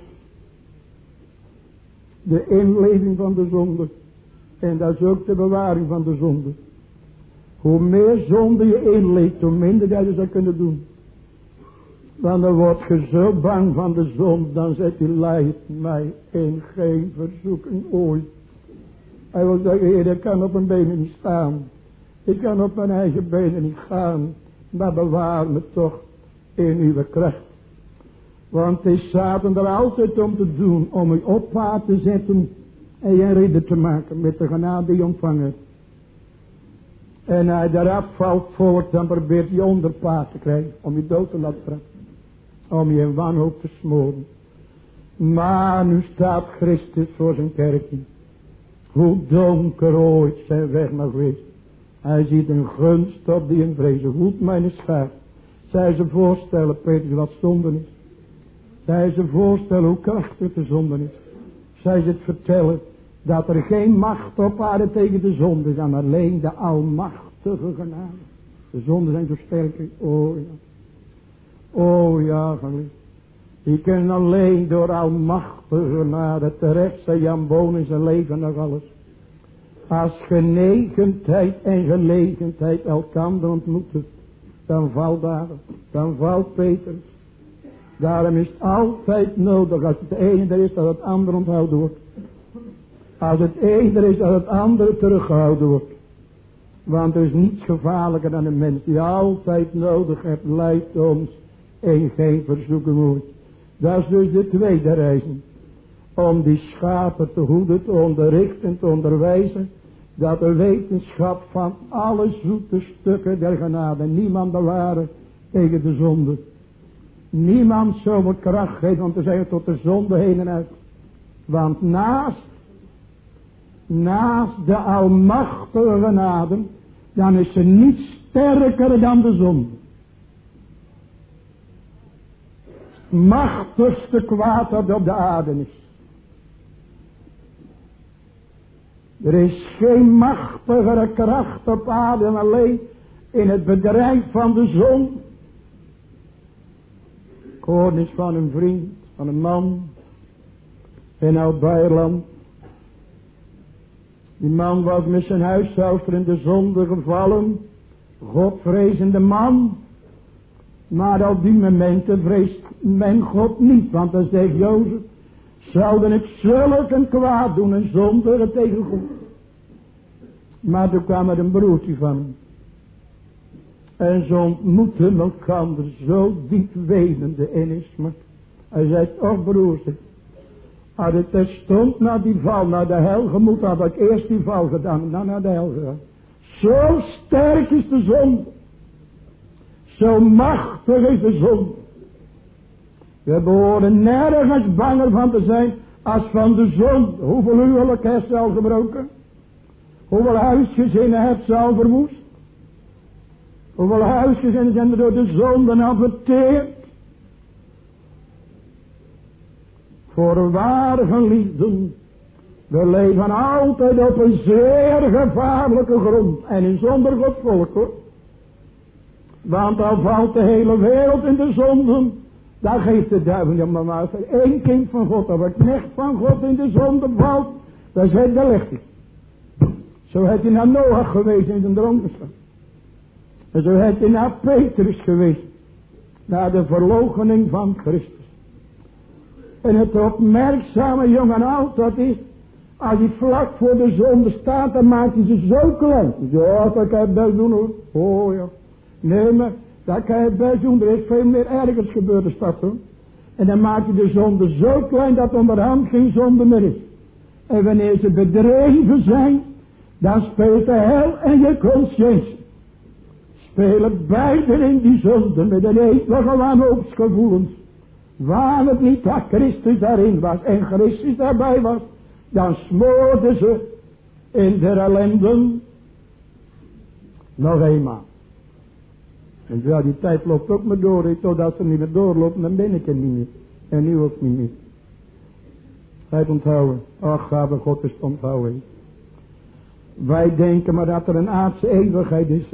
De inleving van de zonde. En dat is ook de bewaring van de zonde. Hoe meer zonde je inleeft, hoe minder dat je zou kunnen doen. Want dan word je zo bang van de zonde, dan zegt hij, leid mij in geen verzoeking ooit. Hij wil zeggen, Heer, ik kan op mijn benen niet staan. Ik kan op mijn eigen benen niet gaan. Maar bewaar me toch in uw kracht. Want het is Satan er altijd om te doen, om u op paard te zetten en je ridder te maken met de genade die je ontvangen. En hij daaraf valt voort, dan probeert hij onderpaard te krijgen, om je dood te laten trappen. Om je in wanhoop te smoren. Maar nu staat Christus voor zijn kerkje. Hoe donker ooit zijn weg mag wezen. Hij ziet een gunst op die in vrezen. Goed mijn schaap. Zij ze voorstellen, Petrus, wat zonde is. Zij ze voorstellen hoe krachtig de zonde is. Zij ze het vertellen dat er geen macht op aarde tegen de zonde is. En alleen de almachtige genade. De zonden zijn zo sterk. Oh ja. Oh ja, geliefd. Die kunnen alleen door almachtige genade terecht zijn Jan Boon in zijn leven nog alles. Als genegenheid en gelegenheid elkaar ontmoeten, dan valt daar, dan valt Petrus. Daarom is het altijd nodig, als het ene er is, dat het andere onthouden wordt. Als het ene er is, dat het andere teruggehouden wordt. Want er is niets gevaarlijker dan een mens die altijd nodig heeft, leidt ons in geen verzoeking ooit. Dat is dus de tweede reizen. Om die schapen te hoeden, te onderrichten, te onderwijzen. Dat de wetenschap van alle zoete stukken der genade niemand bewaren tegen de zonde. Niemand zomaar kracht geven om te zeggen tot de zonde heen en uit. Want naast, naast de almachtige genade, dan is er niets sterker dan de zonde. Machtigste kwaad dat op de aarde is. Er is geen machtigere kracht op aarde dan alleen in het bedrijf van de zon. Ik hoor eens van een vriend, van een man in Oud-Beierland. Die man was met zijn huishoudster in de zonde gevallen. Godvrezende man. Maar op die momenten vreest men God niet. Want dan zegt Jozef. Zouden ik zulk een kwaad doen en zondigen tegen God. Maar toen kwam er een broertje van hem. En ze ontmoeten elkaar zo diep wenende in is. Maar hij zei, och broertje. Had ik terstond na die val naar de hel gemoet, had ik eerst die val gedaan en dan naar de hel gegaan. Zo sterk is de zonde. Zo machtig is de zonde. We behoren nergens banger van te zijn als van de zonde. Hoeveel huwelijken heeft ze al gebroken? Hoeveel huisgezinnen heeft ze al verwoest? Hoeveel huisgezinnen zijn er door de zonde al verteerd? Voorwaar geliefden, we leven altijd op een zeer gevaarlijke grond. En in zonder God volk hoor. Want al valt de hele wereld in de zonden. Daar geeft de duivel je maar maar. Eén kind van God, of een knecht van God in de zonde valt. Dan zegt de licht. Zo heeft hij naar Noach geweest in de dronkenschap. En zo heeft hij naar Petrus geweest. Naar de verloochening van Christus. En het opmerkzame jong en oud dat is. Als hij vlak voor de zonde staat, dan maakt hij ze zo klein. Ja, dat kan je best doen hoor. Oh ja. Nee, maar dat kan je best doen. Er is veel meer ergers gebeurd in de stad hoor. En dan maakt hij de zonde zo klein dat onderhand geen zonde meer is. En wanneer ze bedreven zijn, dan speelt de hel en je conscientie. Spelen beiden in die zonde met een eeuwige wanhoopsgevoelens. Waar het niet dat Christus daarin was en Christus daarbij was, dan smoorden ze in de ellenden nog eenmaal. En ja, die tijd loopt ook maar door, he, totdat ze niet meer doorlopen, dan ben ik er niet meer. En nu ook niet meer. Hij onthouden. Ach, gave God is onthouden. Wij denken maar dat er een aardse eeuwigheid is.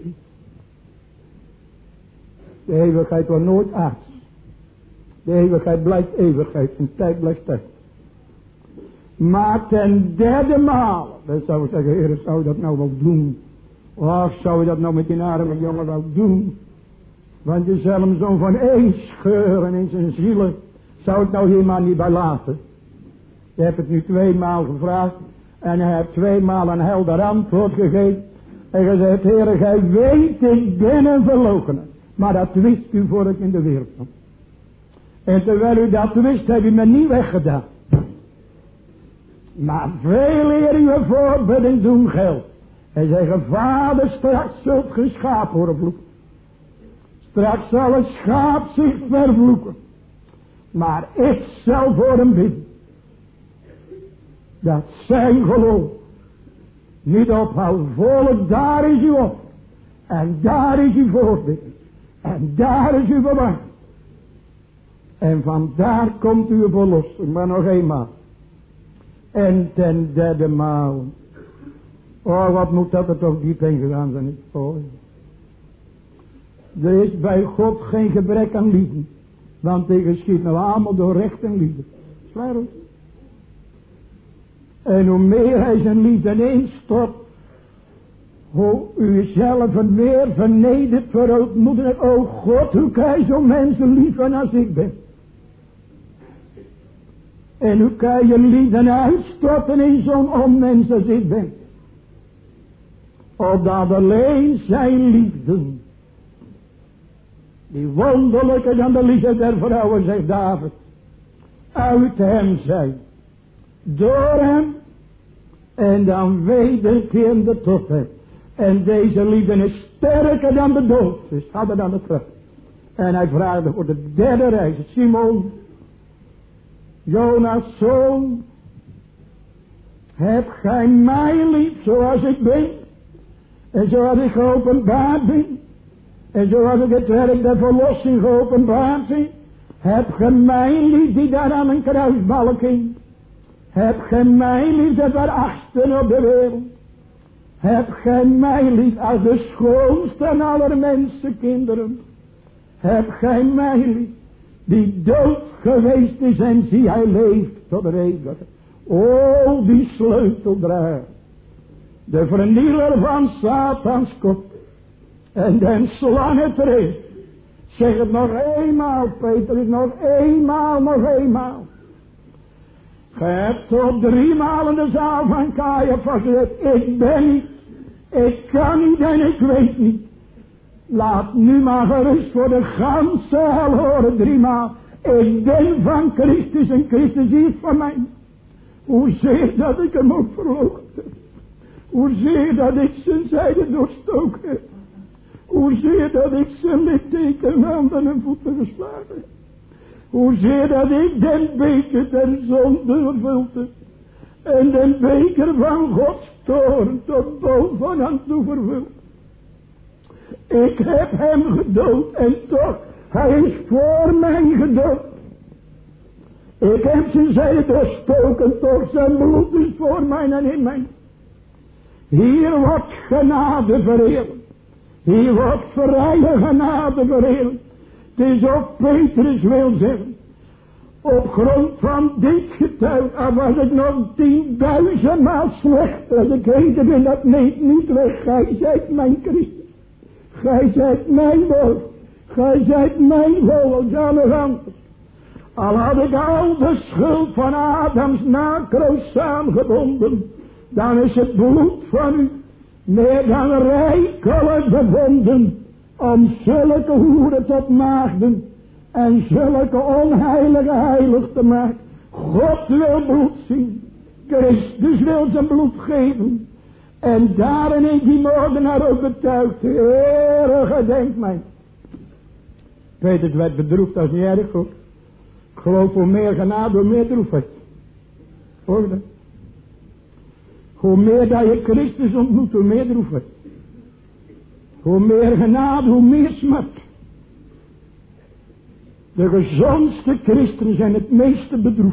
De eeuwigheid wordt nooit aards. De eeuwigheid blijft eeuwigheid en tijd blijft tijd. Maar ten derde maal, dan zou ik zeggen, Heer, zou je dat nou wel doen? Of zou je dat nou met die arme jongen wel doen? Want je zal hem zo van één scheuren in zijn zielen. Zou ik nou hier maar niet bij laten? Je hebt het nu tweemaal gevraagd. En hij heeft tweemaal een helder antwoord gegeven. En gezegd, Heer, gij weet, ik ben een verloochenaar. Maar dat wist u voor ik in de wereld kwam. En terwijl u dat wist, heb u me niet weggedaan. Maar veel eer uw voorbidding doen geldt. En zeggen, Vader, straks zult ge schaap horen vloeken. Straks zal een schaap zich vervloeken. Maar ik zal voor hem bidden. Dat zijn geloof niet ophoudt. Volk, daar is uw op. En daar is uw voorbidding. En daar is uw bewaring. En vandaar komt uw verlossing. Maar nog eenmaal. En ten derde maal. Oh, wat moet dat er toch diep in gegaan zijn. Oh. Er is bij God geen gebrek aan liefde. Want hij geschiet nou allemaal door recht en liefde. Zwaar hoor. En hoe meer hij zijn liefde instort. Hoe u zelf meer vernedert, verootmoedigt. O God, hoe kan je zo'n mensen lieven als ik ben. En hoe kan je liefde uitstorten in zo'n onmens als ik ben. Opdat alleen zijn liefden, die wonderlijker dan de liefde der vrouwen, zegt David, uit hem zijn, door hem, en dan wederkerende tot hem. En deze liefde is sterker dan de dood, dus harder dan de vrucht. En hij vraagde voor de derde reis, Simon, Jonas' zoon, heb gij mij lief zoals ik ben, en zoals ik geopenbaard ben, en zoals ik het werk der verlossing geopenbaard zie, heb gij mij lief die daar aan een kruisbalk hing, heb gij mij lief dat daar achtsten op de wereld, heb gij mij lief als de schoonste aller mensenkinderen, heb gij mij lief die dood geweest is en zie hij leeft tot de eeuwige. O, die sleuteldrager De vernieler van Satans kop. En den slangen terecht. Zeg het nog eenmaal, Petrus, nog eenmaal, nog eenmaal. Ge hebt op driemaal in de zaal van Caiaphas gezegd, ik ben niet, ik kan niet en ik weet niet. Laat nu maar gerust voor de ganse hel horen driemaal. Ik ben van Christus en Christus is van mij. Hoezeer dat ik hem ook verloochend heb. Hoezeer dat ik zijn zijde doorstoken heb. Hoezeer dat ik zijn litteken handen en voeten geslagen heb. Hoezeer dat ik den beker der zonde gevuld heb. En den beker van Gods toorn tot bovenaan toe vervuld. Ik heb hem gedood en toch, hij is voor mij gedood. Ik heb zijn zijde doorstoken, toch zijn bloed is voor mij en in mij. Hier wordt genade vereerd. Hier wordt vrije genade vereerd. Het is op Petrus wil zeggen. Op grond van dit getuig, al was ik nog tienduizendmaal slechter. Als ik heden ben, dat neemt niet weg. Gij zijt mijn Christus. Gij zijt mijn woord. Gij zijt mijn vogel, alle anders. Al had ik al de schuld van Adams nakroos saamgebonden, dan is het bloed van u meer dan rijkelijk bevonden om zulke hoeren tot maagden en zulke onheilige heilig te maken. God wil bloed zien. Christus wil zijn bloed geven. En daarin is die moordenaar ook betuigd. Heere, gedenk mij. Peter werd bedroefd als niet erg goed. Ik geloof hoe meer genade, hoe meer droefheid. Hoor dat? Hoe meer dat je Christus ontmoet, hoe meer droefheid. Hoe meer genade, hoe meer smart. De gezondste christenen zijn het meeste bedroefd.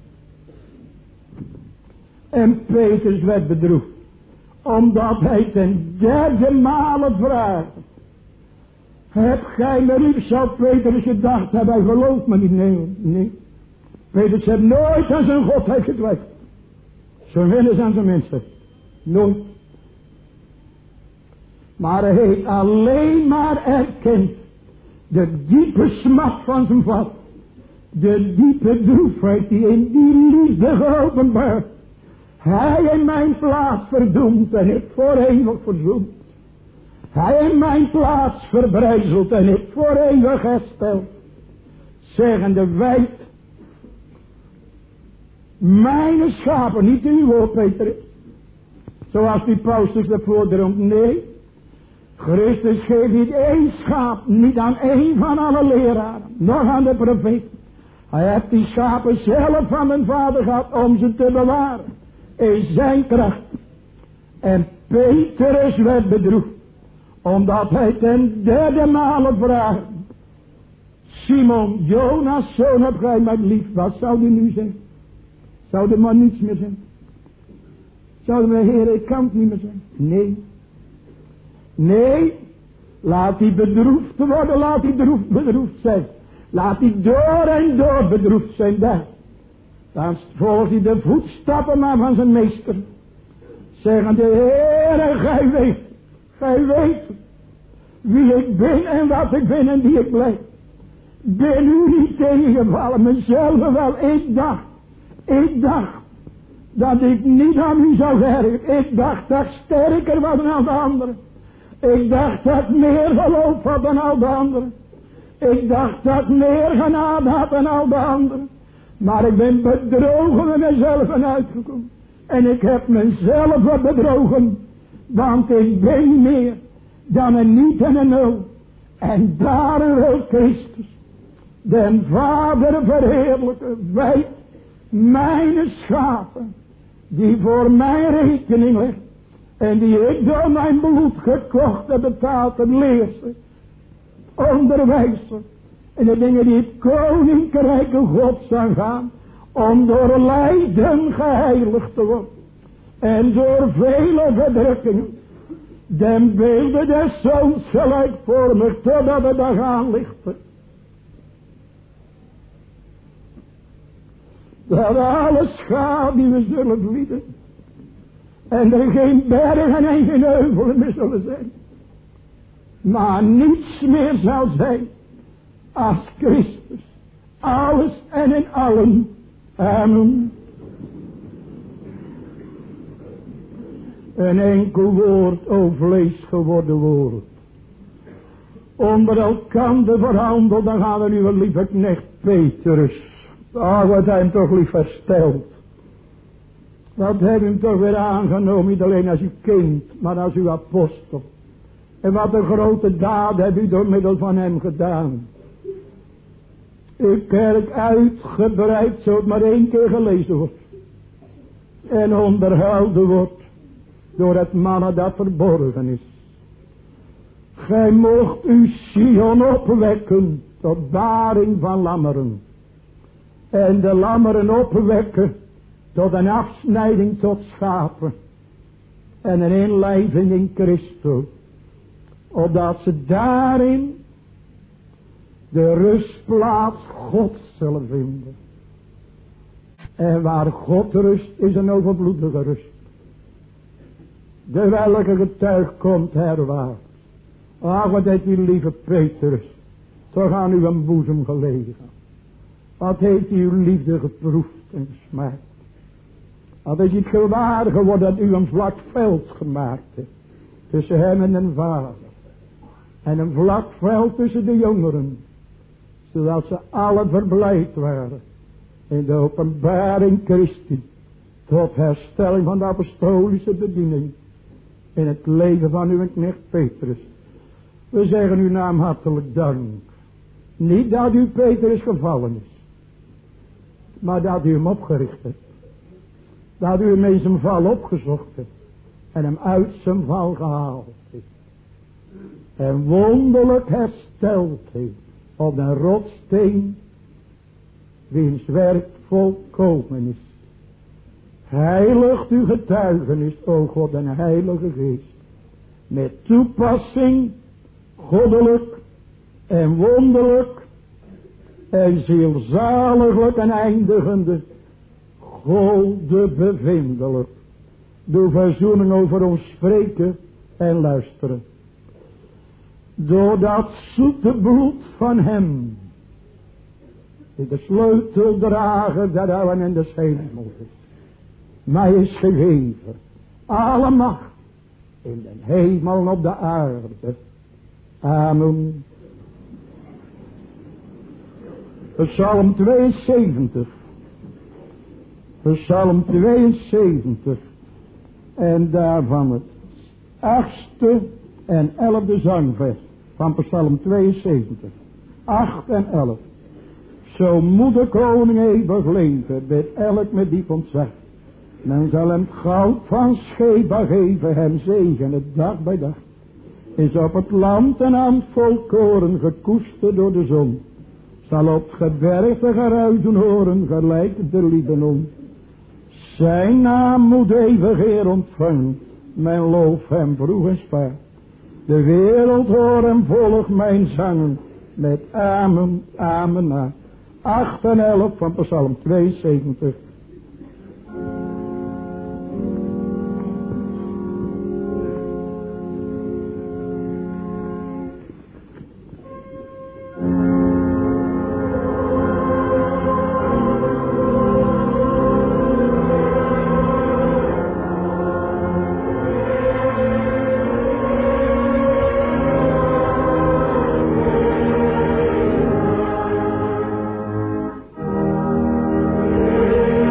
En Petrus werd bedroefd. Omdat hij ten derde male vraagt. Heb gij me lief, zou Petrus gedacht hebben, hij gelooft me niet, nee, nee. Petrus heeft nooit aan zijn godheid getwijfeld. Zijn winners aan zijn mensen. Nooit. Maar hij heeft alleen maar erkend de diepe smart van zijn vader. De diepe droefheid die in die liefde geopenbaard. Hij in mijn plaats verdoemd en ik voor eeuwig verzoend. Hij in mijn plaats verbrijzeld en ik voor eeuwig hersteld. Zeggende wijd. Mijn schapen, niet uw woord, Peter. Zoals die Paulus ervoor droomt. Nee. Christus geeft niet één schaap, niet aan één van alle leraren, nog aan de profeet. Hij heeft die schapen zelf van mijn vader gehad om ze te bewaren. In zijn kracht. En Petrus werd bedroefd. Omdat hij ten derde male vraagt. Simon, Jonas, zoon, heb gij mij lief. Wat zou die nu zeggen? Zou er maar niets meer zijn? Zou de Heer, ik kan het niet meer zijn? Nee. Nee. Laat die bedroefd worden. Laat die bedroefd, bedroefd zijn. Laat die door en door bedroefd zijn. Daar. Dan volgt hij de voetstappen maar van zijn meester. Zeggen de Heere, gij weet. Gij weet. Wie ik ben en wat ik ben en wie ik blijf. Ben u niet tegengevallen. Mezelf wel. Ik dacht. Ik dacht. Dat ik niet aan u zou werken. Ik dacht dat ik sterker was dan al de anderen. Ik dacht dat ik meer geloof had dan al de anderen. Ik dacht dat ik meer genade had dan al de anderen. Maar ik ben bedrogen met mezelf en uitgekomen. En ik heb mezelf bedrogen. Want ik ben niet meer dan een niet en een nul. En daarom wil Christus den Vader verheerlijken. Wij, mijn schapen, die voor mijn rekening ligt. En die ik door mijn bloed gekocht heb betaald en leer ze. Onderwijs ze. En de dingen die het koninkrijk Gods aangaan. Om door lijden geheiligd te worden. En door vele verdrukkingen. Den beelden des zoons gelijkvormig. Totdat de dag aanlichten. Dat alle schaduwen zullen vlieden. En er geen bergen en geen heuvelen meer zullen zijn. Maar niets meer zal zijn als Christus. Alles en in allen. Amen. Een enkel woord, o vlees geworden woord. Onder elkander verhandeld, dan gaan we nu een lieve knecht Petrus. Ah, wat hij hem toch lief hersteld. Wat heeft hem toch weer aangenomen, niet alleen als uw kind, maar als uw apostel. En wat een grote daad hebt u door middel van hem gedaan. Uw kerk uitgebreid, zo het maar één keer gelezen wordt. En onderhouden wordt door het mannen dat verborgen is. Gij mocht uw Sion opwekken tot baring van lammeren. En de lammeren opwekken tot een afsnijding tot schapen. En een inlijving in Christus. Opdat ze daarin de rustplaats God zullen vinden. En waar God rust is een overvloedige rust. De welke getuig komt herwaarts. Ach, wat heeft die lieve Petrus toch aan uw boezem gelegen. Wat heeft uw liefde geproefd en gesmaakt. Wat is het gewaar geworden dat u een vlak veld gemaakt hebt. Tussen hem en een vader. En een vlak veld tussen de jongeren. Zodat ze alle verblijd waren. In de openbaring Christi. Tot herstelling van de apostolische bediening. In het leven van uw knecht Petrus. We zeggen uw naam hartelijk dank. Niet dat u Petrus gevallen is. Maar dat u hem opgericht hebt. Dat u hem in zijn val opgezocht hebt. En hem uit zijn val gehaald heeft. En wonderlijk hersteld heeft. Op een rotsteen. Wiens werk volkomen is. Heiligt uw getuigenis, o God en Heilige Geest. Met toepassing, goddelijk en wonderlijk en zielzaliglijk en eindigende, Gode bevindelijk. Doe verzoening over ons spreken en luisteren. Door dat zoete bloed van hem, die de sleuteldrager der hellen en des hemels is, mij is gegeven alle macht in de hemel en op de aarde. Amen. Psalm tweeënzeventig. Psalm tweeënzeventig. En daarvan het achtste en elfde zangvers van Psalm tweeënzeventig. Acht en elf. Zo moet de koning eeuwig leven, met elk met diep ontzag. Men zal hem goud van Sheba geven, hem zegenen dag bij dag. Is op het land een handvol koren gekoesterd door de zon. Zal op het gebergte geruisen horen, gelijk de Libanon. Zijn naam moet eeuwig eer ontvangen, mijn loof hem vroeg en spaar. De wereld hoor en volgt mijn zangen, met amen, amen na. acht en elf van Psalm tweeënzeventig. Amen.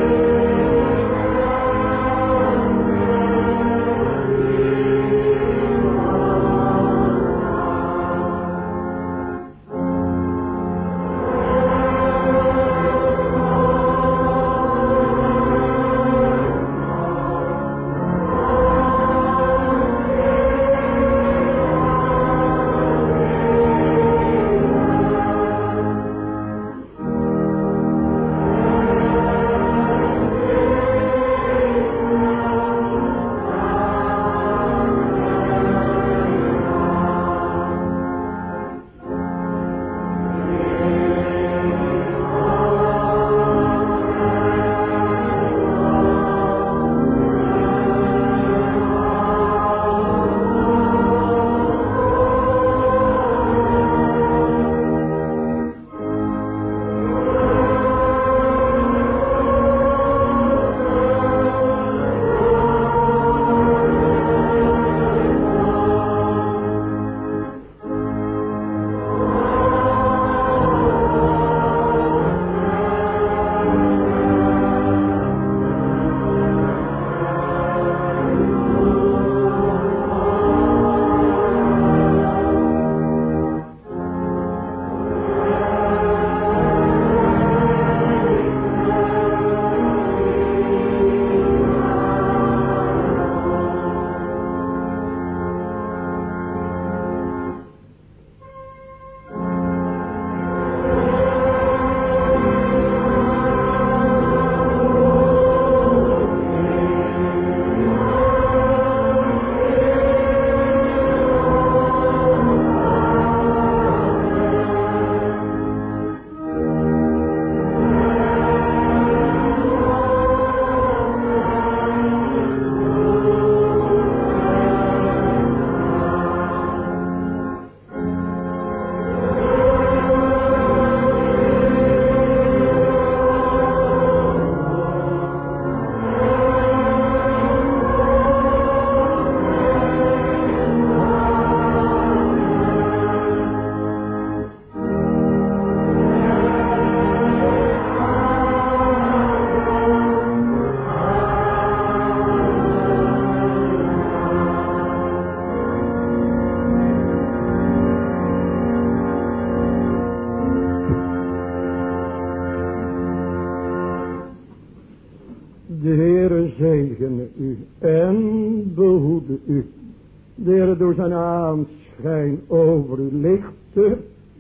behoede u. De Heere door zijn aanschijn over u lichten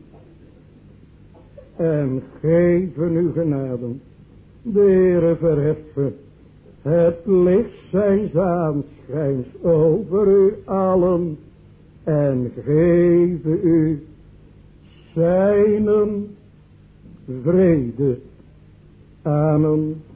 en geven u genade. De Heere verheffen het licht zijns aanschijns over u allen en geven u zijn vrede. Amen.